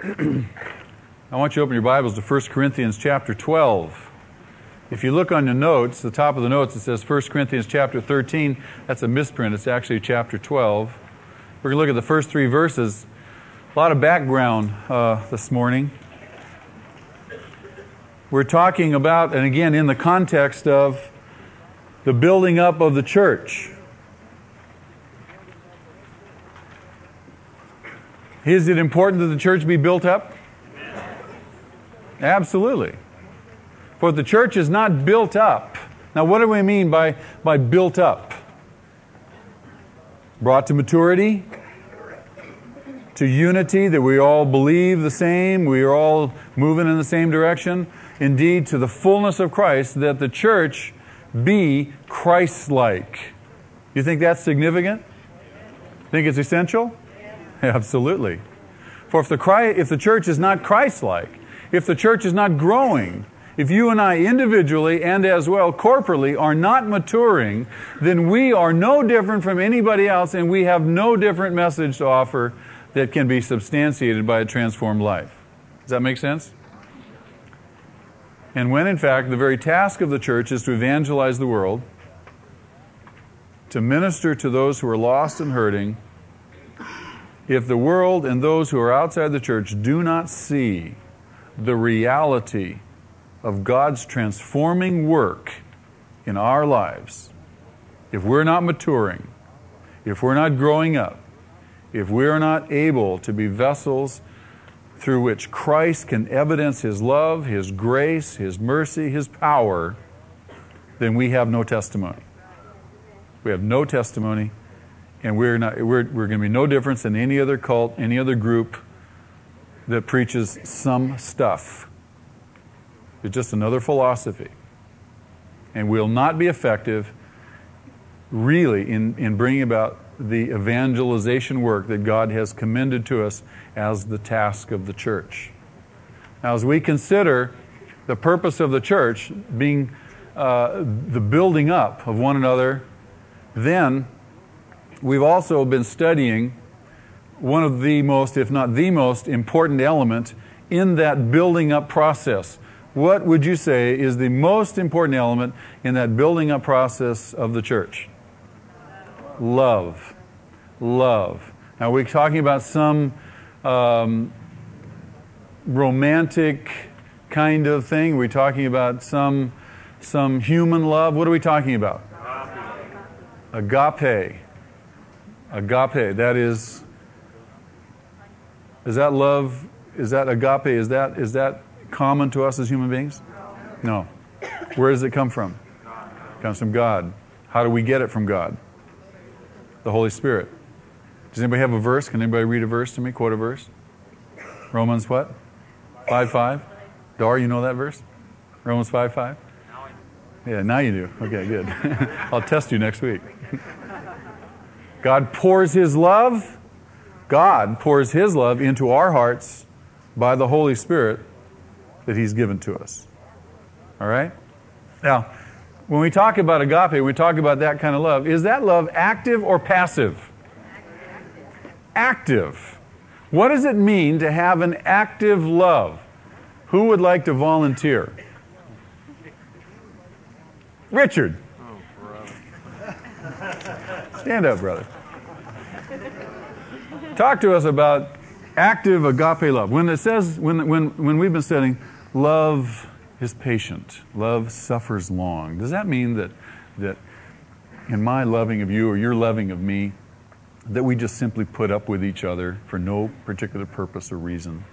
I want you to open your Bibles to 1 Corinthians chapter 12. If you look on your notes, the top of the notes, it says 1 Corinthians chapter 13. That's a misprint. It's actually chapter 12. We're going to look at the first three verses. A lot of background this morning. We're talking about, and again, in the context of the building up of the church. Is it important that the church be built up? Absolutely. For if the church is not built up, now what do we mean by built up? Brought to maturity, to unity, that we all believe the same, we are all moving in the same direction. Indeed, to the fullness of Christ, that the church be Christ-like. You think that's significant? Think it's essential? Absolutely. For if the church is not Christ-like, if the church is not growing, if you and I individually and as well corporately are not maturing, then we are no different from anybody else, and we have no different message to offer that can be substantiated by a transformed life. Does that make sense? And when in fact the very task of the church is to evangelize the world, to minister to those who are lost and hurting, if the world and those who are outside the church do not see the reality of God's transforming work in our lives, if we're not maturing, if we're not growing up, if we're not able to be vessels through which Christ can evidence His love, His grace, His mercy, His power, then we have no testimony. We have no testimony, and we're going to be no difference than any other cult, any other group that preaches some stuff. It's just another philosophy. And will not be effective really in bringing about the evangelization work that God has commended to us as the task of the church. Now, as we consider the purpose of the church being the building up of one another, then we've also been studying one of the most, if not the most important element in that building up process. What would you say is the most important element in that building up process of the church? Love. Love. Now, we're talking about some romantic kind of thing. We're talking about some human love. What are we talking about? Agape. Agape. That is that love? Is that agape? Is that common to us as human beings? No. Where does it come from? It comes from God. How do we get it from God? The Holy Spirit. Does anybody have a verse? Can anybody read a verse to me? Quote a verse. Romans what? 5:5. Dar, you know that verse? Romans 5:5. Yeah, now you do. Okay, good. I'll test you next week. God pours His love. God pours His love into our hearts by the Holy Spirit that He's given to us. All right? Now, when we talk about agape, when we talk about that kind of love, is that love active or passive? Active. What does it mean to have an active love? Who would like to volunteer? Richard. Stand up, brother. Talk to us about active agape love. When it says, when we've been studying, love is patient, love suffers long. Does that mean that in my loving of you or your loving of me, that we just simply put up with each other for no particular purpose or reason?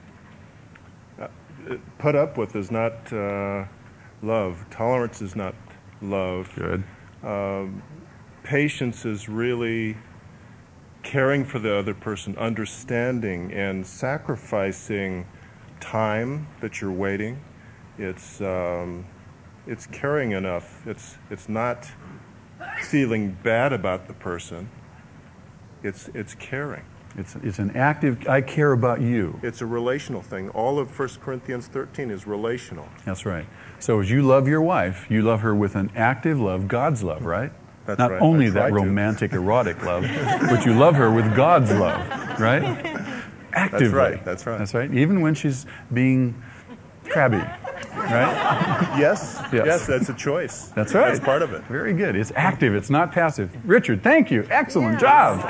Put up with is not love. Tolerance is not love. Good. Patience is really caring for the other person, understanding and sacrificing time that you're waiting. It's caring enough. It's not feeling bad about the person. It's caring. It's an active, I care about you. It's a relational thing. All of 1 Corinthians 13 is relational. That's right. So as you love your wife, you love her with an active love, God's love, right? That's Not right. only that romantic, erotic love, but you love her with God's love, right? Actively. That's right. That's right. That's right. Even when she's being crabby, right? Yes. Yes. Yes, that's a choice. That's right. That's part of it. Very good. It's active. It's not passive. Richard, thank you. Excellent job.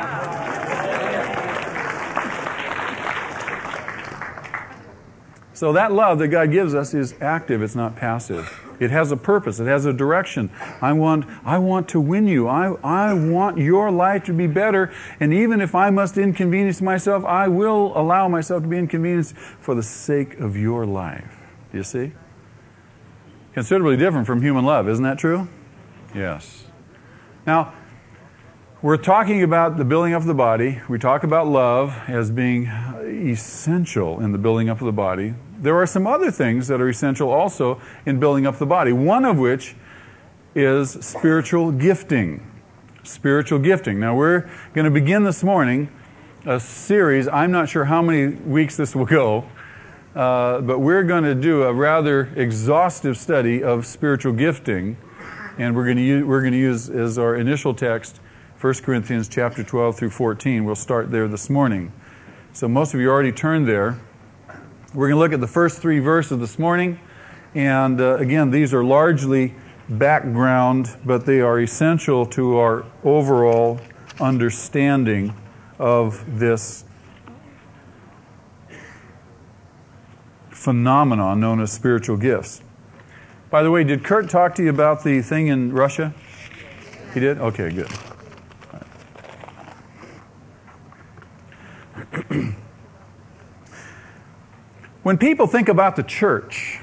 So that love that God gives us is active. It's not passive. It has a purpose. It has a direction. I want to win you. I want your life to be better. And even if I must inconvenience myself, I will allow myself to be inconvenienced for the sake of your life. Do you see? Considerably different from human love. Isn't that true? Yes. Now, we're talking about the building up of the body. We talk about love as being essential in the building up of the body. There are some other things that are essential also in building up the body, one of which is spiritual gifting. Spiritual gifting. Now, we're going to begin this morning a series. I'm not sure how many weeks this will go, but we're going to do a rather exhaustive study of spiritual gifting, and we're going to use as our initial text 1 Corinthians chapter 12 through 14. We'll start there this morning. So most of you already turned there. We're going to look at the first 3 verses this morning. And again, these are largely background, but they are essential to our overall understanding of this phenomenon known as spiritual gifts. By the way, did Kurt talk to you about the thing in Russia? He did? Okay, good. When people think about the church,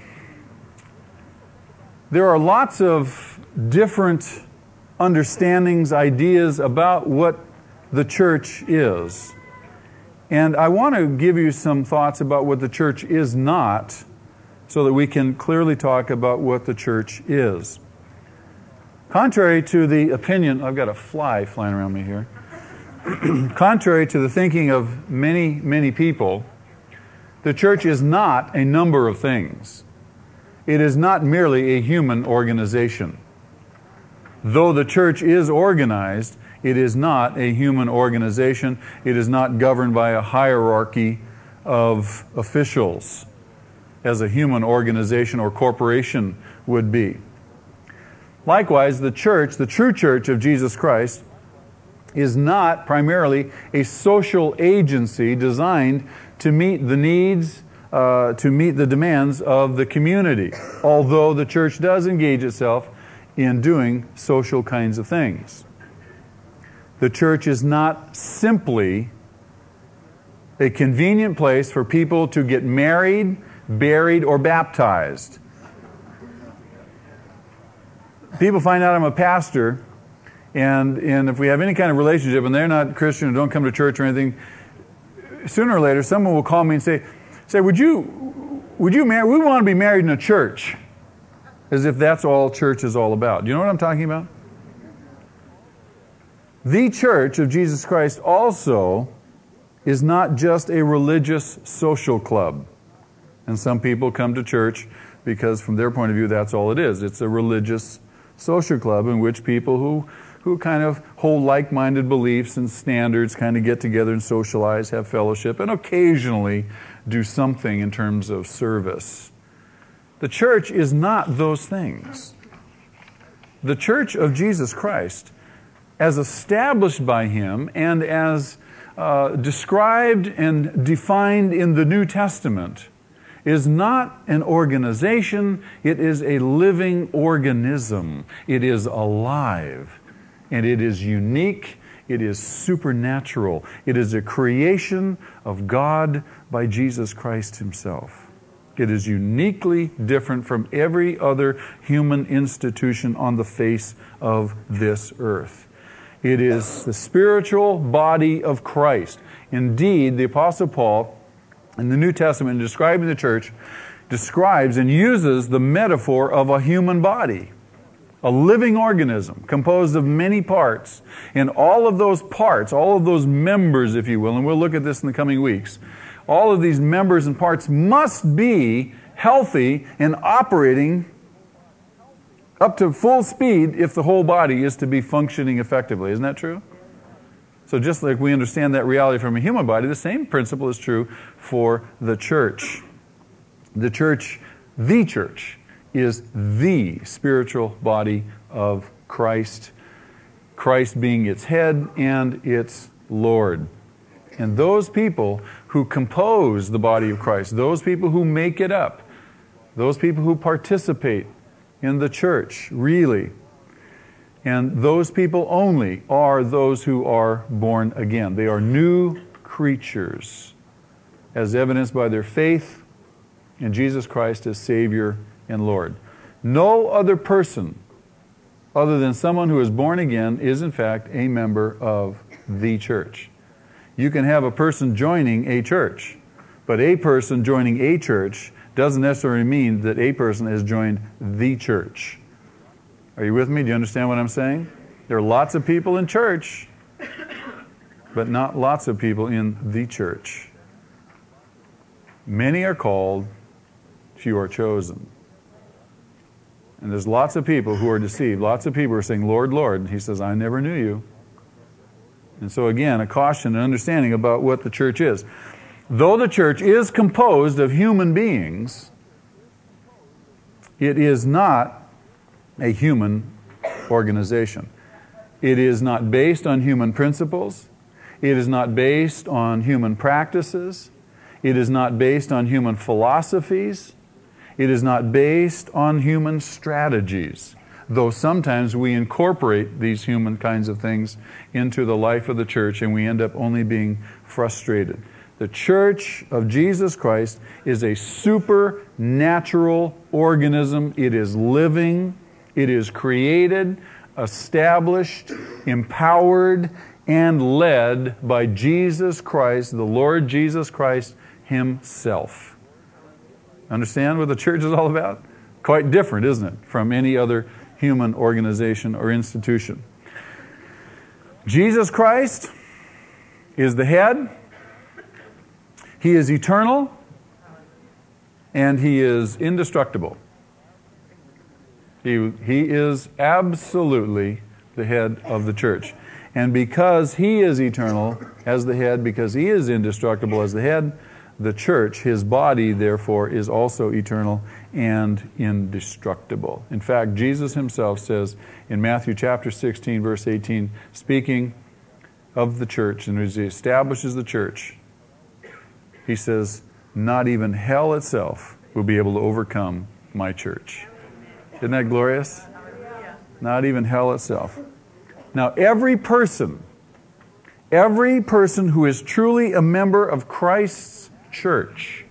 there are lots of different understandings, ideas about what the church is. And I want to give you some thoughts about what the church is not, so that we can clearly talk about what the church is. Contrary to the opinion, I've got a fly flying around me here. Contrary to the thinking of many, many people, the church is not a number of things. It is not merely a human organization. Though the church is organized, it is not a human organization. It is not governed by a hierarchy of officials, as a human organization or corporation would be. Likewise, the church, the true church of Jesus Christ, is not primarily a social agency designed to meet the needs, to meet the demands of the community, although the church does engage itself in doing social kinds of things. The church is not simply a convenient place for people to get married, buried, or baptized. People find out I'm a pastor, and if we have any kind of relationship and they're not Christian or don't come to church or anything, sooner or later someone will call me and say, would you marry? We want to be married in a church. As if that's all church is all about. Do you know what I'm talking about? The church of Jesus Christ also is not just a religious social club. And some people come to church because from their point of view that's all it is. It's a religious social club in which people who kind of hold like-minded beliefs and standards kind of get together and socialize, have fellowship, and occasionally do something in terms of service. The church is not those things. The church of Jesus Christ, as established by Him and as described and defined in the New Testament, is not an organization. It is a living organism. It is alive. And it is unique. It is supernatural. It is a creation of God by Jesus Christ Himself. It is uniquely different from every other human institution on the face of this earth. It is the spiritual body of Christ. Indeed, the Apostle Paul, in the New Testament, in describing the church, describes and uses the metaphor of a human body, a living organism composed of many parts. And all of those parts, all of those members, if you will, and we'll look at this in the coming weeks, all of these members and parts must be healthy and operating up to full speed if the whole body is to be functioning effectively. Isn't that true? So just like we understand that reality from a human body, the same principle is true for the church. The church is the spiritual body of Christ, Christ being its head and its Lord. And those people who compose the body of Christ, those people who make it up, those people who participate in the church, really, and those people only are those who are born again. They are new creatures, as evidenced by their faith in Jesus Christ as Savior and Lord. No other person other than someone who is born again is in fact a member of the church. You can have a person joining a church, but a person joining a church doesn't necessarily mean that a person has joined the church. Are you with me? Do you understand what I'm saying? There are lots of people in church, but not lots of people in the church. Many are called, few are chosen. And there's lots of people who are deceived. Lots of people are saying, Lord, Lord. And He says, I never knew you. And so again, a caution and understanding about what the church is. Though the church is composed of human beings, it is not a human organization. It is not based on human principles. It is not based on human practices. It is not based on human philosophies. It is not based on human strategies, though sometimes we incorporate these human kinds of things into the life of the church and we end up only being frustrated. The church of Jesus Christ is a supernatural organism. It is living. It is created, established, empowered, and led by Jesus Christ, the Lord Jesus Christ Himself. Understand what the church is all about? Quite different, isn't it, from any other human organization or institution. Jesus Christ is the head. He is eternal, and He is indestructible. He is absolutely the head of the church. And because He is eternal as the head, because He is indestructible as the head, the church, His body, therefore, is also eternal and indestructible. In fact, Jesus Himself says in Matthew chapter 16, verse 18, speaking of the church, and as He establishes the church, He says, not even hell itself will be able to overcome my church. Isn't that glorious? Not even hell itself. Now, every person who is truly a member of Christ's church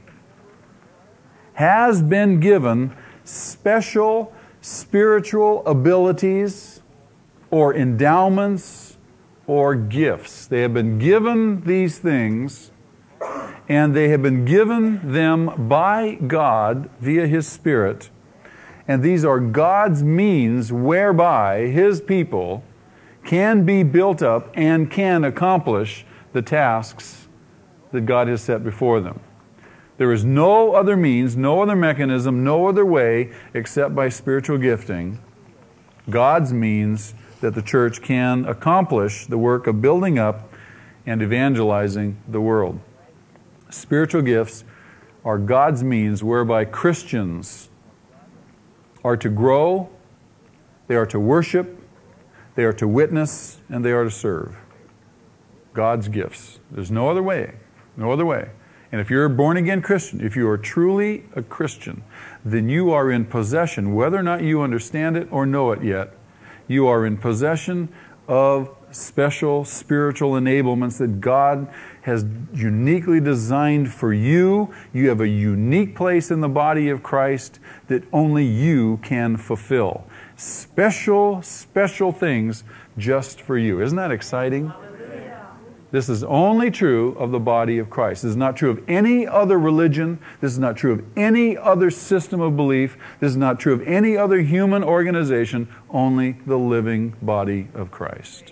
has been given special spiritual abilities or endowments or gifts. They have been given these things, and they have been given them by God via His Spirit. And these are God's means whereby His people can be built up and can accomplish the tasks that God has set before them. There is no other means, no other mechanism, no other way except by spiritual gifting, God's means that the church can accomplish the work of building up and evangelizing the world. Spiritual gifts are God's means whereby Christians are to grow, they are to worship, they are to witness, and they are to serve. God's gifts. There's no other way. No other way. And if you're a born-again Christian, if you are truly a Christian, then you are in possession, whether or not you understand it or know it yet, you are in possession of special spiritual enablements that God has uniquely designed for you. You have a unique place in the body of Christ that only you can fulfill. Special things just for you. Isn't that exciting? This is only true of the body of Christ. This is not true of any other religion. This is not true of any other system of belief. This is not true of any other human organization. Only the living body of Christ.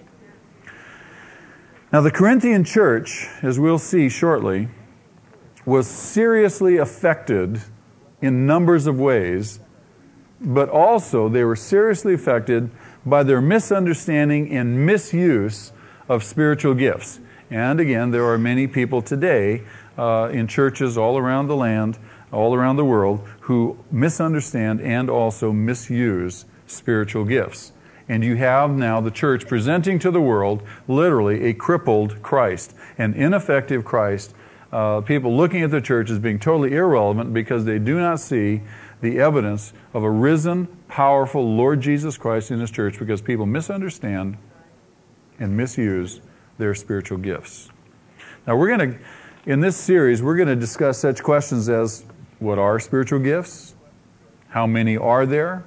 Now, the Corinthian church, as we'll see shortly, was seriously affected in numbers of ways, but also they were seriously affected by their misunderstanding and misuse of spiritual gifts. And again, there are many people today in churches all around the land, all around the world, who misunderstand and also misuse spiritual gifts. And you have now the church presenting to the world literally a crippled Christ, an ineffective Christ. People looking at the church as being totally irrelevant because they do not see the evidence of a risen, powerful Lord Jesus Christ in His church, because people misunderstand and misuse their spiritual gifts. Now in this series, we're going to discuss such questions as, what are spiritual gifts? How many are there?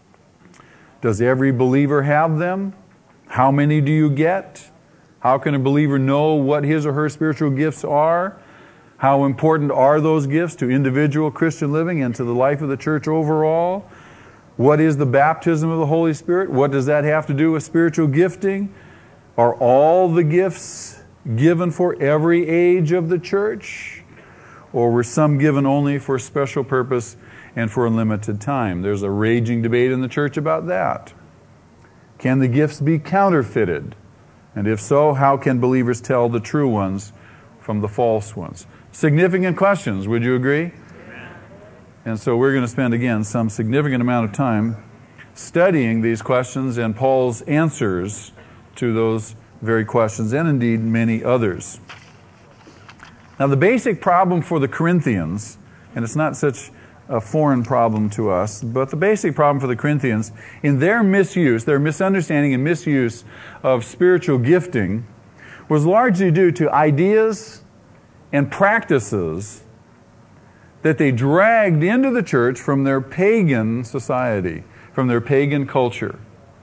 Does every believer have them? How many do you get? How can a believer know what his or her spiritual gifts are? How important are those gifts to individual Christian living and to the life of the church overall? What is the baptism of the Holy Spirit? What does that have to do with spiritual gifting? Are all the gifts given for every age of the church? Or were some given only for special purpose and for a limited time? There's a raging debate in the church about that. Can the gifts be counterfeited? And if so, how can believers tell the true ones from the false ones? Significant questions, would you agree? Amen. And so we're going to spend, again, some significant amount of time studying these questions and Paul's answers to those very questions, and indeed many others. Now, the basic problem for the Corinthians, and it's not such a foreign problem to us, but the basic problem for the Corinthians, in their misuse, their misunderstanding and misuse of spiritual gifting, was largely due to ideas and practices that they dragged into the church from their pagan society, from their pagan culture.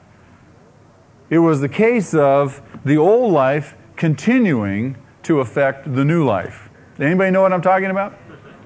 It was the case of the old life continuing to affect the new life. Anybody know what I'm talking about?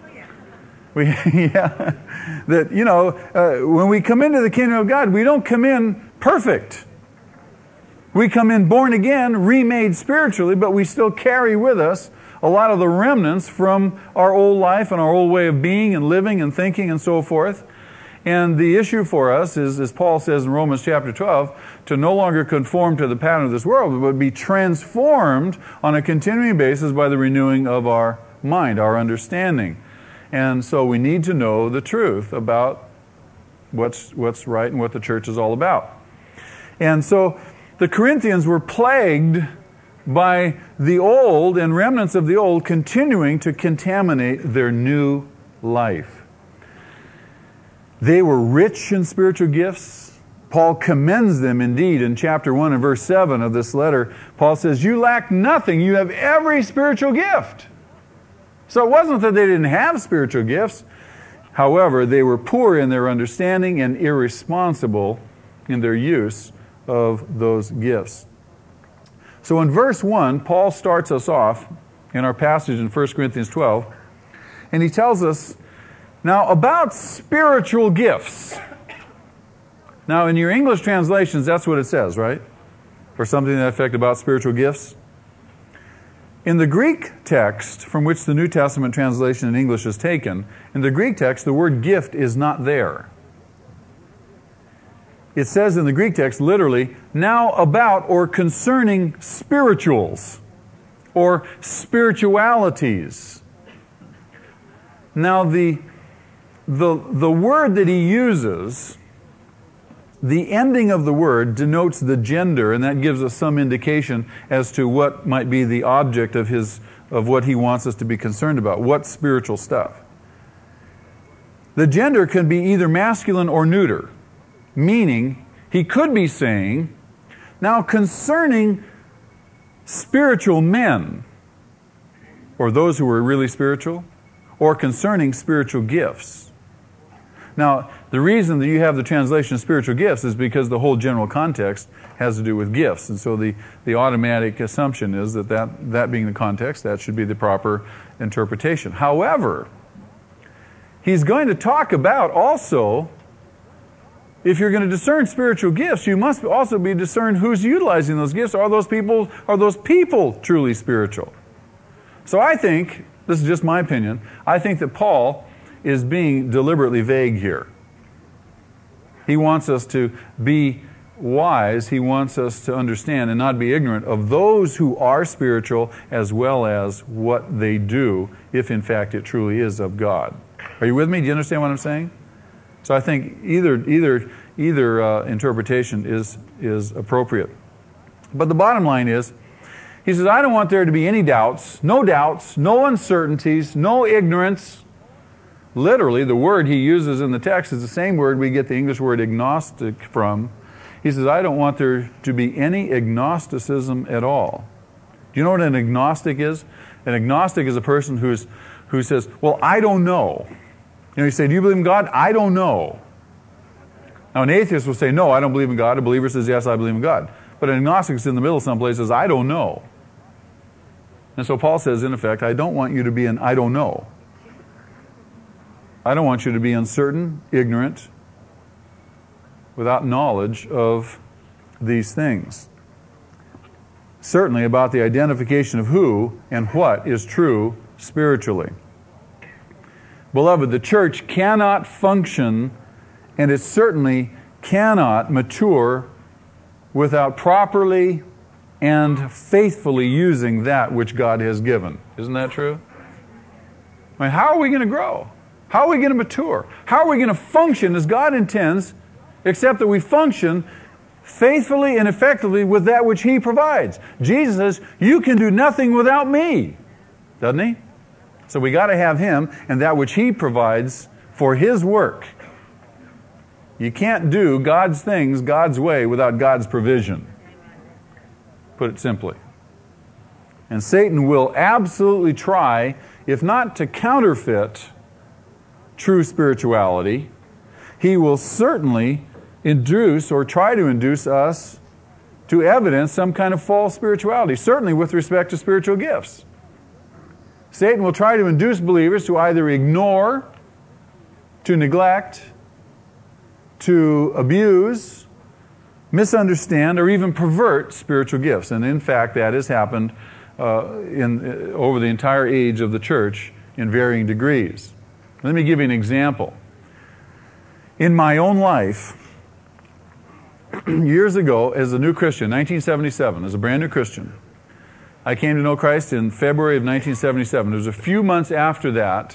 Yeah. That, when we come into the kingdom of God, we don't come in perfect. We come in born again, remade spiritually, but we still carry with us a lot of the remnants from our old life and our old way of being and living and thinking and so forth. And the issue for us is, as Paul says in Romans chapter 12, to no longer conform to the pattern of this world, but be transformed on a continuing basis by the renewing of our mind, our understanding. And so we need to know the truth about what's right and what the church is all about. And so the Corinthians were plagued by the old and remnants of the old continuing to contaminate their new life. They were rich in spiritual gifts. Paul commends them indeed in chapter 1 and verse 7 of this letter. Paul says, you lack nothing. You have every spiritual gift. So it wasn't that they didn't have spiritual gifts. However, they were poor in their understanding and irresponsible in their use of those gifts. So in verse 1, Paul starts us off in our passage in 1 Corinthians 12, and he tells us, now about spiritual gifts. Now in your English translations, that's what it says, right? Or something to that effect about spiritual gifts. In the Greek text, from which the New Testament translation in English is taken, in the Greek text, the word gift is not there. It says in the Greek text, literally, now about or concerning spirituals or spiritualities. Now the word that he uses, the ending of the word denotes the gender, and that gives us some indication as to what might be the object of what he wants us to be concerned about. What spiritual stuff? The gender can be either masculine or neuter, meaning he could be saying, now concerning spiritual men, or those who are really spiritual, or concerning spiritual gifts. Now, the reason that you have the translation of spiritual gifts is because the whole general context has to do with gifts. And so the automatic assumption is that being the context, that should be the proper interpretation. However, he's going to talk about also, if you're going to discern spiritual gifts, you must also be discern who's utilizing those gifts. Are those people truly spiritual? So I think, this is just my opinion, I think that Paul is being deliberately vague here. He wants us to be wise, he wants us to understand and not be ignorant of those who are spiritual as well as what they do, if in fact it truly is of God. Are you with me? Do you understand what I'm saying? So I think either interpretation is appropriate. But the bottom line is, he says, I don't want there to be any doubts, no uncertainties, no ignorance. Literally, the word he uses in the text is the same word we get the English word agnostic from. He says, I don't want there to be any agnosticism at all. Do you know what an agnostic is? An agnostic is a person who says, well, I don't know. You know, you say, do you believe in God? I don't know. Now, an atheist will say, no, I don't believe in God. A believer says, yes, I believe in God. But an agnostic is in the middle someplace, says, I don't know. And so Paul says, in effect, I don't want you to be an I don't know. I don't want you to be uncertain, ignorant, without knowledge of these things. Certainly about the identification of who and what is true spiritually. Beloved, the church cannot function, and it certainly cannot mature without properly and faithfully using that which God has given. Isn't that true? I mean, how are we going to grow? How are we going to mature? How are we going to function as God intends, except that we function faithfully and effectively with that which He provides? Jesus says, you can do nothing without me. Doesn't He? So we got to have Him and that which He provides for His work. You can't do God's things God's way without God's provision. Put it simply. And Satan will absolutely try, if not to counterfeit true spirituality, he will certainly induce or try to induce us to evidence some kind of false spirituality, certainly with respect to spiritual gifts. Satan will try to induce believers to either ignore, to neglect, to abuse, misunderstand, or even pervert spiritual gifts. And in fact, that has happened over the entire age of the church in varying degrees. Let me give you an example. In my own life, years ago, as a new Christian, 1977, as a brand new Christian, I came to know Christ in February of 1977. It was a few months after that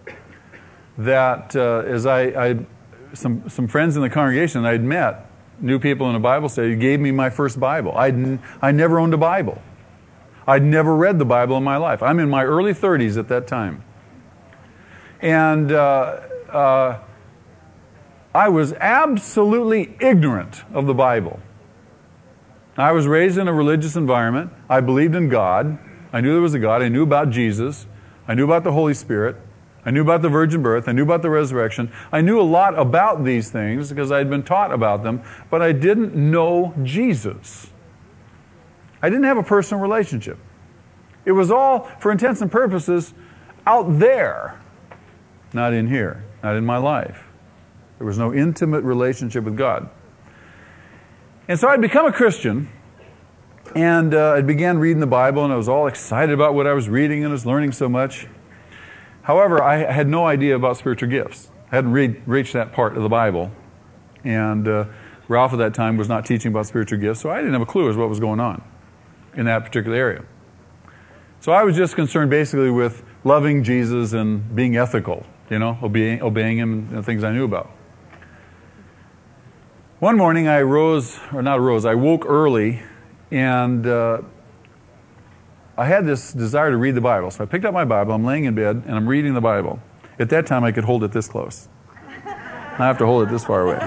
as some friends in the congregation I'd met, new people in a Bible study, gave me my first Bible. I never owned a Bible. I'd never read the Bible in my life. I'm in my early 30s at that time. And I was absolutely ignorant of the Bible. I was raised in a religious environment. I believed in God. I knew there was a God. I knew about Jesus. I knew about the Holy Spirit. I knew about the virgin birth. I knew about the resurrection. I knew a lot about these things because I had been taught about them, but I didn't know Jesus. I didn't have a personal relationship. It was all, for intents and purposes, out there, not in here, not in my life. There was no intimate relationship with God. And so I'd become a Christian, and I began reading the Bible, and I was all excited about what I was reading, and I was learning so much. However, I had no idea about spiritual gifts. I hadn't reached that part of the Bible. And Ralph at that time was not teaching about spiritual gifts, so I didn't have a clue as to what was going on in that particular area. So I was just concerned basically with loving Jesus and being ethical, obeying Him and things I knew about. One morning I woke early, and I had this desire to read the Bible. So I picked up my Bible, I'm laying in bed, and I'm reading the Bible. At that time, I could hold it this close. I have to hold it this far away.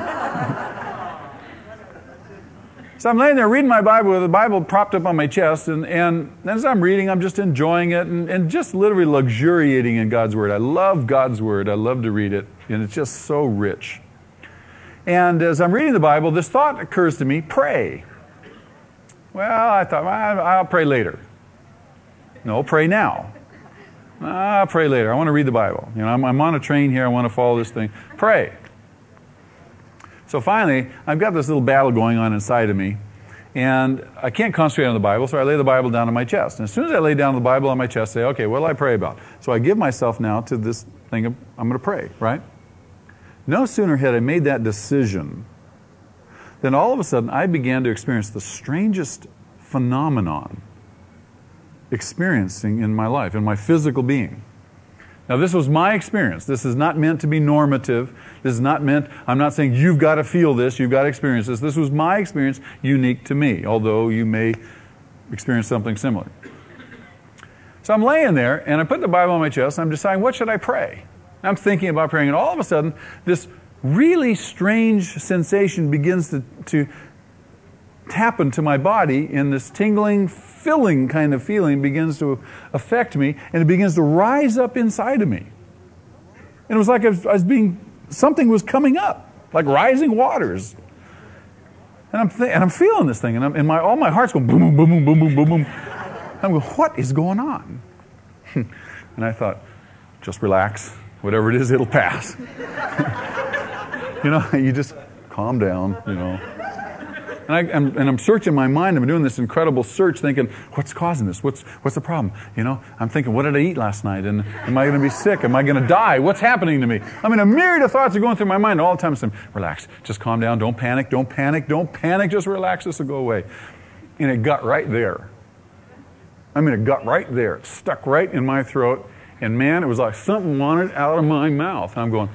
So I'm laying there reading my Bible with the Bible propped up on my chest, and as I'm reading, I'm just enjoying it and just literally luxuriating in God's Word. I love God's Word. I love to read it, and it's just so rich. And as I'm reading the Bible, this thought occurs to me, pray. Well, I thought, I'll pray later. No, pray now. I'll pray later. I want to read the Bible. I'm on a train here. I want to follow this thing. Pray. So finally, I've got this little battle going on inside of me, and I can't concentrate on the Bible, so I lay the Bible down on my chest. And as soon as I lay down the Bible on my chest, I say, okay, what will I pray about? So I give myself now to this thing I'm going to pray, right? No sooner had I made that decision then all of a sudden I began to experience the strangest phenomenon experiencing in my life, in my physical being. Now, this was my experience. This is not meant to be normative. This is not meant, I'm not saying you've got to feel this, you've got to experience this. This was my experience, unique to me, although you may experience something similar. So I'm laying there, and I put the Bible on my chest, and I'm deciding, what should I pray? I'm thinking about praying, and all of a sudden, this really strange sensation begins to happen to my body, and this tingling, filling kind of feeling begins to affect me, and it begins to rise up inside of me. And it was like I was something was coming up, like rising waters. And I'm feeling this thing, and all my heart's going boom, boom, boom, boom, boom, boom, boom, boom. I'm going, what is going on? And I thought, just relax. Whatever it is, it'll pass. You just calm down, And I'm searching my mind. I'm doing this incredible search, thinking, what's causing this? What's the problem? I'm thinking, what did I eat last night? And am I going to be sick? Am I going to die? What's happening to me? I mean, a myriad of thoughts are going through my mind all the time. I'm saying, relax, just calm down. Don't panic. Don't panic. Don't panic. Just relax. This will go away. And it got right there. It got right there. It stuck right in my throat. And man, it was like something wanted out of my mouth. And I'm going,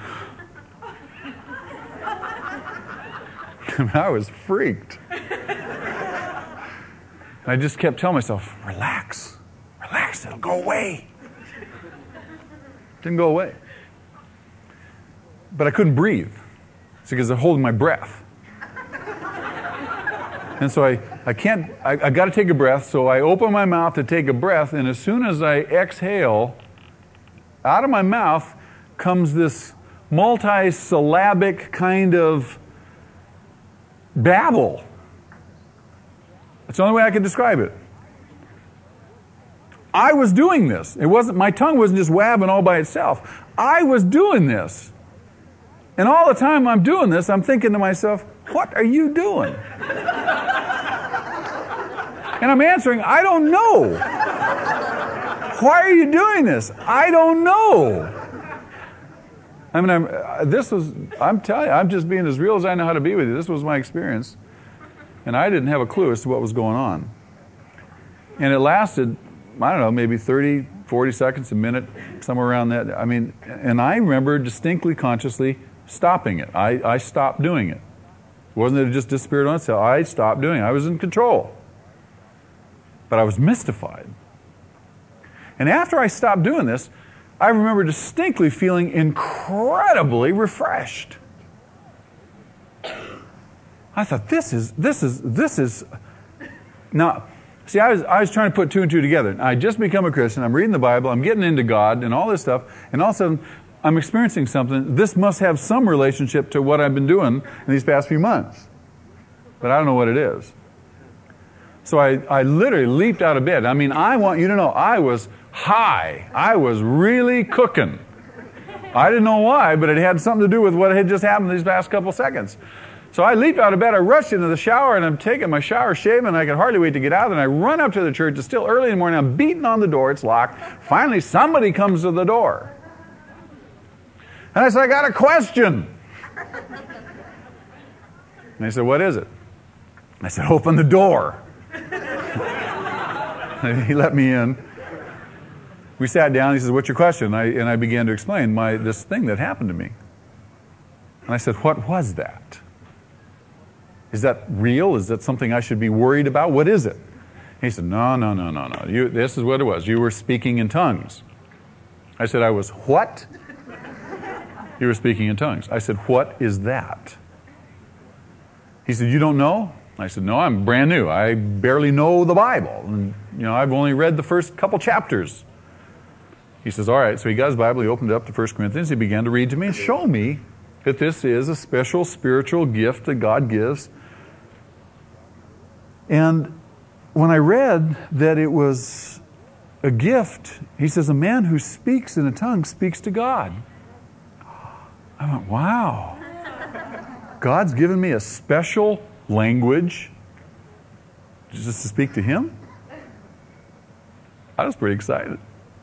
I was freaked. I just kept telling myself, relax, it'll go away. It didn't go away. But I couldn't breathe. It's because I'm holding my breath. And so I got to take a breath, so I open my mouth to take a breath, and as soon as I exhale, out of my mouth comes this multi-syllabic kind of babble. That's the only way I can describe it. I was doing this. My tongue wasn't just wabbing all by itself. I was doing this. And all the time I'm doing this, I'm thinking to myself, what are you doing? And I'm answering, I don't know. Why are you doing this? I don't know. I'm telling you, I'm just being as real as I know how to be with you. This was my experience. And I didn't have a clue as to what was going on. And it lasted, I don't know, maybe 30, 40 seconds, a minute, somewhere around that. And I remember distinctly, consciously stopping it. I stopped doing it. It wasn't that it just disappeared on itself. I stopped doing it. I was in control. But I was mystified. And after I stopped doing this, I remember distinctly feeling incredibly refreshed. I thought, this is. Now, see, I was trying to put two and two together. I just become a Christian. I'm reading the Bible. I'm getting into God and all this stuff. And all of a sudden, I'm experiencing something. This must have some relationship to what I've been doing in these past few months. But I don't know what it is. So I literally leaped out of bed. I want you to know, I was high. I was really cooking. I didn't know why, but it had something to do with what had just happened these past couple seconds. So I leaped out of bed, I rushed into the shower, and I'm taking my shower, shaving, and I could hardly wait to get out. And I run up to the church. It's still early in the morning. I'm beating on the door. It's locked. Finally, somebody comes to the door. And I said, I got a question. And they said, what is it? I said, open the door. And he let me in. We sat down. He says, what's your question? And I began to explain this thing that happened to me. And I said, what was that? Is that real? Is that something I should be worried about? What is it? And he said, no. This is what it was. You were speaking in tongues. I said, I was what? You were speaking in tongues. I said, what is that? He said, you don't know? I said, no, I'm brand new. I barely know the Bible. And, I've only read the first couple chapters. He says, all right. So he got his Bible. He opened it up to 1 Corinthians. He began to read to me and show me that this is a special spiritual gift that God gives. And when I read that it was a gift, he says, a man who speaks in a tongue speaks to God. I went, wow. God's given me a special language just to speak to him? I was pretty excited.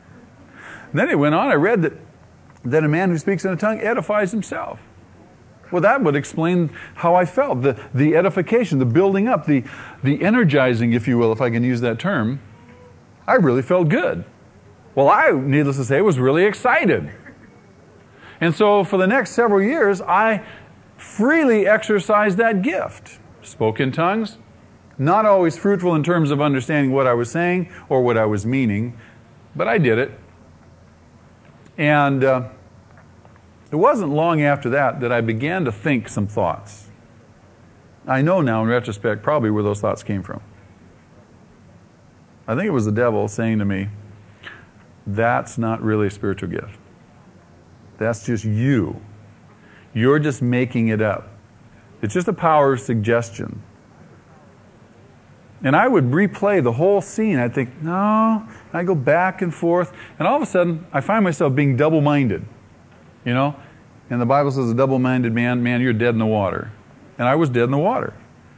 And then it went on. I read that a man who speaks in a tongue edifies himself. Well, that would explain how I felt. The edification, the building up, the energizing, if you will, if I can use that term. I really felt good. Well, I, needless to say, was really excited. And so for the next several years, I freely exercised that gift. Spoke in tongues, not always fruitful in terms of understanding what I was saying or what I was meaning, but I did it. And it wasn't long after that I began to think some thoughts. I know now in retrospect probably where those thoughts came from. I think it was the devil saying to me, that's not really a spiritual gift. That's just you. You're just making it up. It's just a power of suggestion. And I would replay the whole scene. I'd think, no. I go back and forth. And all of a sudden, I find myself being double-minded. You know? And the Bible says a double-minded man, you're dead in the water. And I was dead in the water.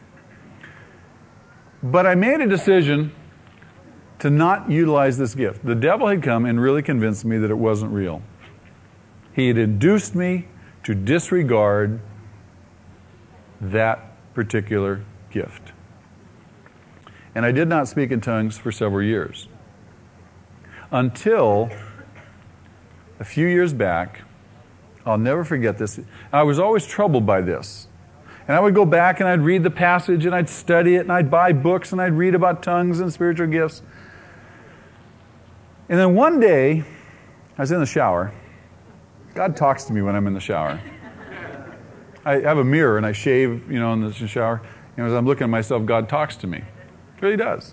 But I made a decision to not utilize this gift. The devil had come and really convinced me that it wasn't real. He had induced me to disregard that particular gift. And I did not speak in tongues for several years. Until a few years back, I'll never forget this. I was always troubled by this. And I would go back and I'd read the passage and I'd study it and I'd buy books and I'd read about tongues and spiritual gifts. And then one day, I was in the shower. God talks to me when I'm in the shower. I have a mirror and I shave, in the shower. As I'm looking at myself, God talks to me. He really does.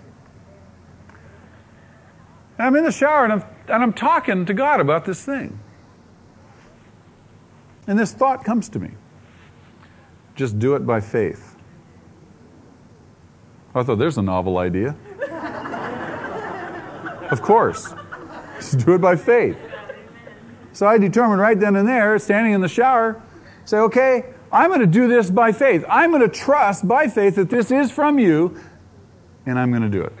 And I'm in the shower and I'm talking to God about this thing. And this thought comes to me. Just do it by faith. I thought, there's a novel idea. Of course. Just do it by faith. So I determined right then and there, standing in the shower, say, okay, I'm going to do this by faith. I'm going to trust by faith that this is from you, and I'm going to do it.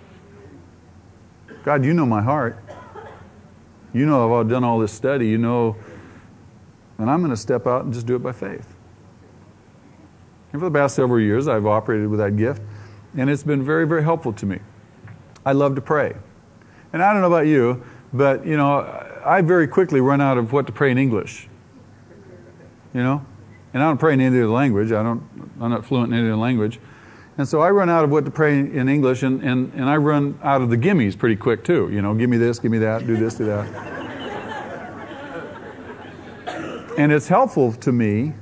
God, you know my heart. You know I've done all this study. You know, and I'm going to step out and just do it by faith. And for the past several years, I've operated with that gift, and it's been very, very helpful to me. I love to pray. And I don't know about you, but, I very quickly run out of what to pray in English. And I don't pray in any other language. I'm not fluent in any other language. And so I run out of what to pray in English, and I run out of the gimmies pretty quick too. Give me this, give me that, do this, do that. And it's helpful for me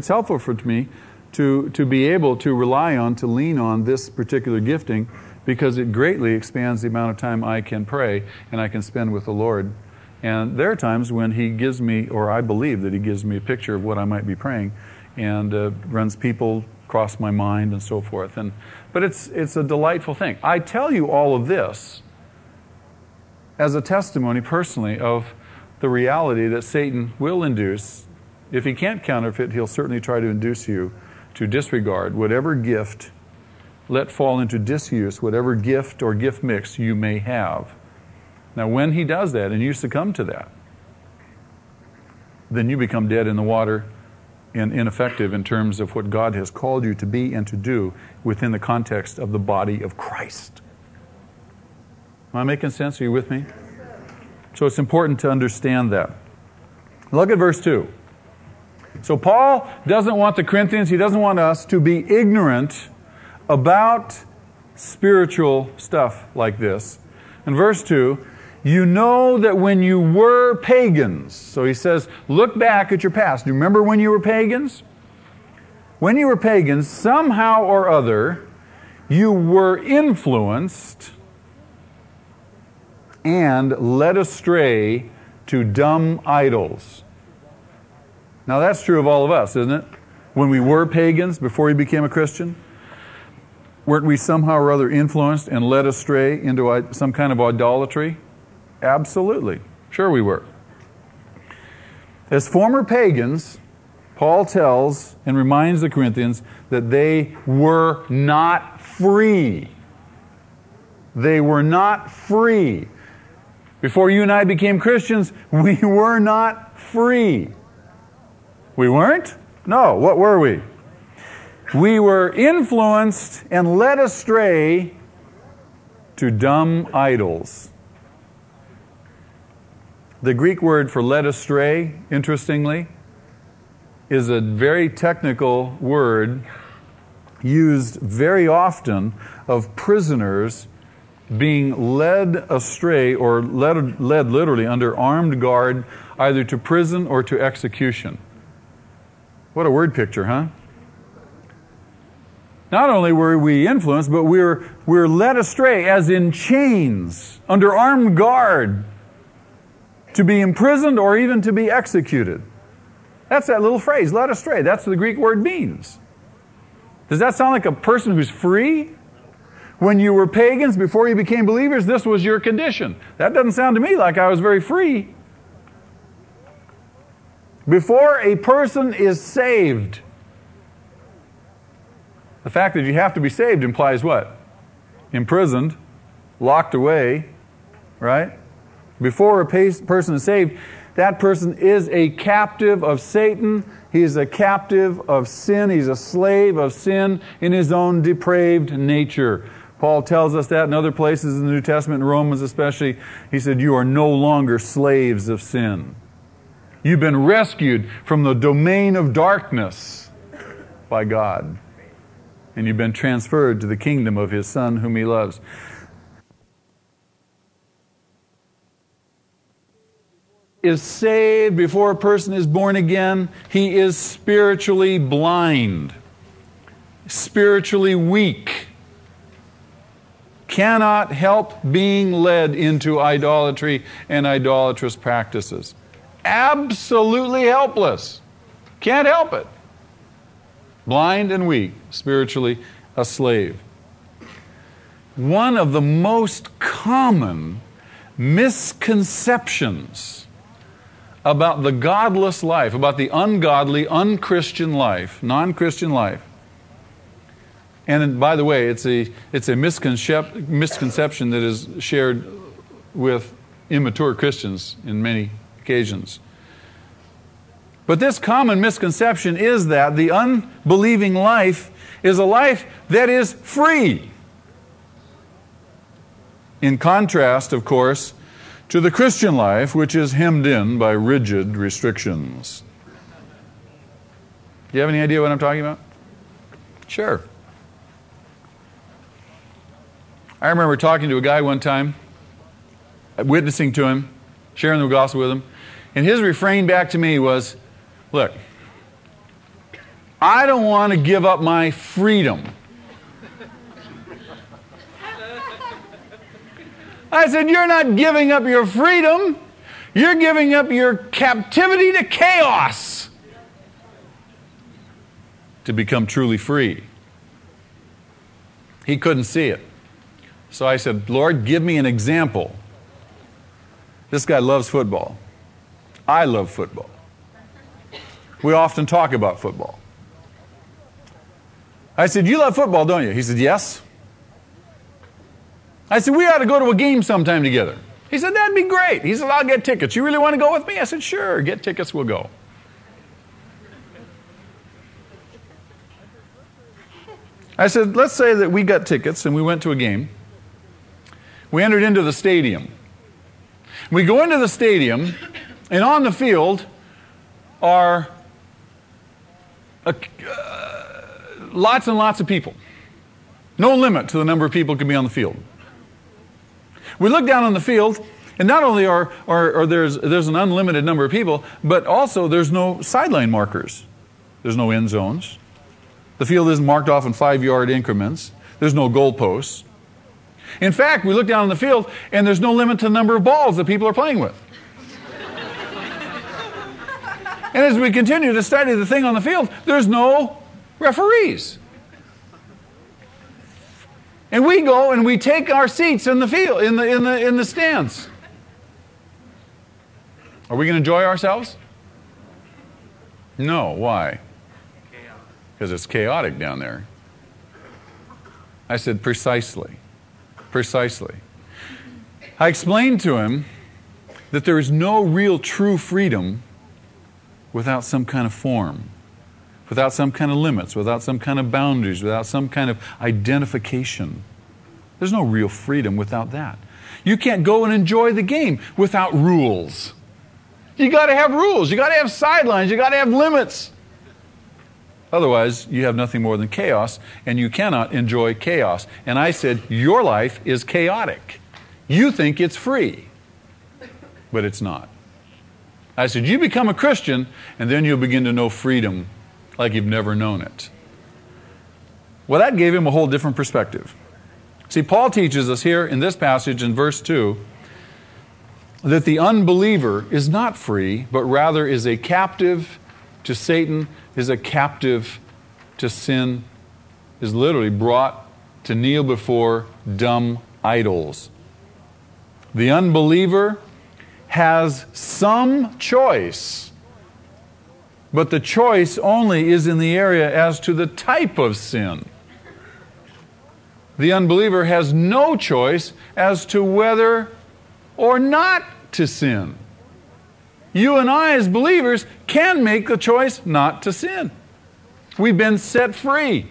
to be able to rely on, to lean on this particular gifting, because it greatly expands the amount of time I can pray and I can spend with the Lord. And there are times when He gives me, or I believe that He gives me a picture of what I might be praying, and runs people across my mind and so forth. But it's a delightful thing. I tell you all of this as a testimony personally of the reality that Satan will induce. If he can't counterfeit, he'll certainly try to induce you to disregard whatever gift, let fall into disuse whatever gift or gift mix you may have. Now, when he does that and you succumb to that, then you become dead in the water and ineffective in terms of what God has called you to be and to do within the context of the body of Christ. Am I making sense? Are you with me? So it's important to understand that. Look at verse 2. So Paul doesn't want the Corinthians, he doesn't want us to be ignorant about spiritual stuff like this. In verse 2, you know that when you were pagans, so he says, look back at your past. Do you remember when you were pagans? When you were pagans, somehow or other, you were influenced and led astray to dumb idols. Now that's true of all of us, isn't it? When we were pagans, before we became a Christian, weren't we somehow or other influenced and led astray into some kind of idolatry? Absolutely. Sure we were. As former pagans, Paul tells and reminds the Corinthians that they were not free. They were not free. Before you and I became Christians, we were not free. We weren't? No, what were we? We were influenced and led astray to dumb idols. The Greek word for led astray, interestingly, is a very technical word used very often of prisoners being led astray or led literally under armed guard either to prison or to execution. What a word picture, huh? Not only were we influenced, but we were led astray, as in chains, under armed guard, to be imprisoned or even to be executed. That's that little phrase, led astray. That's what the Greek word means. Does that sound like a person who's free? When you were pagans, before you became believers, this was your condition. That doesn't sound to me like I was very free. Before a person is saved, the fact that you have to be saved implies what? Imprisoned, locked away, right? Before a person is saved, that person is a captive of Satan. He is a captive of sin. He's a slave of sin in his own depraved nature. Paul tells us that in other places in the New Testament, in Romans especially. He said, you are no longer slaves of sin. You've been rescued from the domain of darkness by God. And you've been transferred to the kingdom of His Son whom He loves. Is saved before a person is born again, he is spiritually blind, spiritually weak, cannot help being led into idolatry and idolatrous practices. Absolutely helpless. Can't help it. Blind and weak, spiritually a slave. One of the most common misconceptions about the godless life, about the ungodly, unchristian life, non-Christian life. And by the way, it's a misconception that is shared with immature Christians in many occasions. But this common misconception is that the unbelieving life is a life that is free. In contrast, of course, to the Christian life, which is hemmed in by rigid restrictions. Do you have any idea what I'm talking about? Sure. I remember talking to a guy one time, witnessing to him, sharing the gospel with him, and his refrain back to me was, look, I don't want to give up my freedom. I said, you're not giving up your freedom. You're giving up your captivity to chaos to become truly free. He couldn't see it. So I said, Lord, give me an example. This guy loves football. I love football. We often talk about football. I said, you love football, don't you? He said, yes. I said, we ought to go to a game sometime together. He said, that'd be great. He said, I'll get tickets. You really want to go with me? I said, sure, get tickets, we'll go. I said, let's say that we got tickets and we went to a game. We entered into the stadium. We go into the stadium, and on the field are lots and lots of people. No limit to the number of people can be on the field. We look down on the field, and not only are there's an unlimited number of people, but also there's no sideline markers. There's no end zones. The field isn't marked off in 5-yard increments. There's no goalposts. In fact, we look down on the field, and there's no limit to the number of balls that people are playing with. And as we continue to study the thing on the field, there's no referees. And we go and we take our seats in the field, in the stands. Are we going to enjoy ourselves? No. Why? Because it's chaotic down there. I said, precisely. Precisely. I explained to him that there is no real true freedom without some kind of form. without some kind of limits, without some kind of boundaries, without some kind of identification. There's no real freedom without that. You can't go and enjoy the game without rules. You got to have rules. You got to have sidelines. You got to have limits. Otherwise, you have nothing more than chaos, and you cannot enjoy chaos. And I said, your life is chaotic. You think it's free, but it's not. I said, you become a Christian, and then you'll begin to know freedom like you've never known it. Well, that gave him a whole different perspective. See, Paul teaches us here in this passage in verse 2 that the unbeliever is not free, but rather is a captive to Satan, is a captive to sin, is literally brought to kneel before dumb idols. The unbeliever has some choice, but the choice only is in the area as to the type of sin. The unbeliever has no choice as to whether or not to sin. You and I as believers can make the choice not to sin. We've been set free.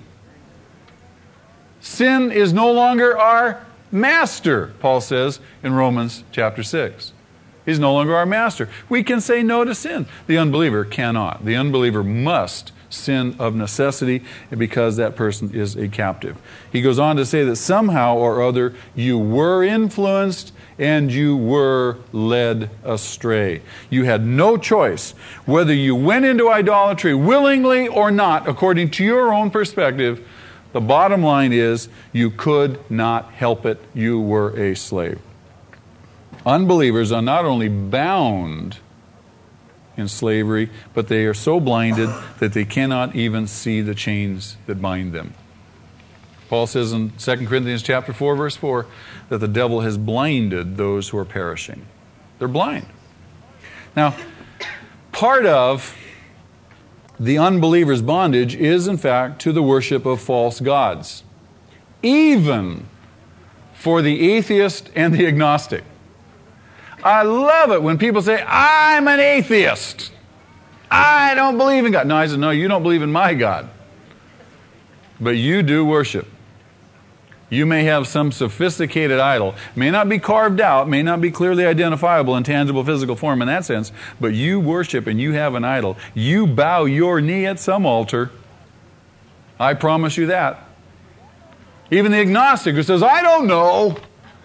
Sin is no longer our master, Paul says in Romans chapter 6. He's no longer our master. We can say no to sin. The unbeliever cannot. The unbeliever must sin of necessity because that person is a captive. He goes on to say that somehow or other you were influenced and you were led astray. You had no choice whether you went into idolatry willingly or not, according to your own perspective. The bottom line is you could not help it. You were a slave. Unbelievers are not only bound in slavery, but they are so blinded that they cannot even see the chains that bind them. Paul says in 2 Corinthians chapter 4, verse 4, that the devil has blinded those who are perishing. They're blind. Now, part of the unbeliever's bondage is, in fact, to the worship of false gods, even for the atheist and the agnostic. I love it when people say, I'm an atheist. I don't believe in God. No, I said, no, you don't believe in my God. But you do worship. You may have some sophisticated idol. May not be carved out, may not be clearly identifiable in tangible physical form in that sense, but you worship and you have an idol. You bow your knee at some altar. I promise you that. Even the agnostic who says, I don't know.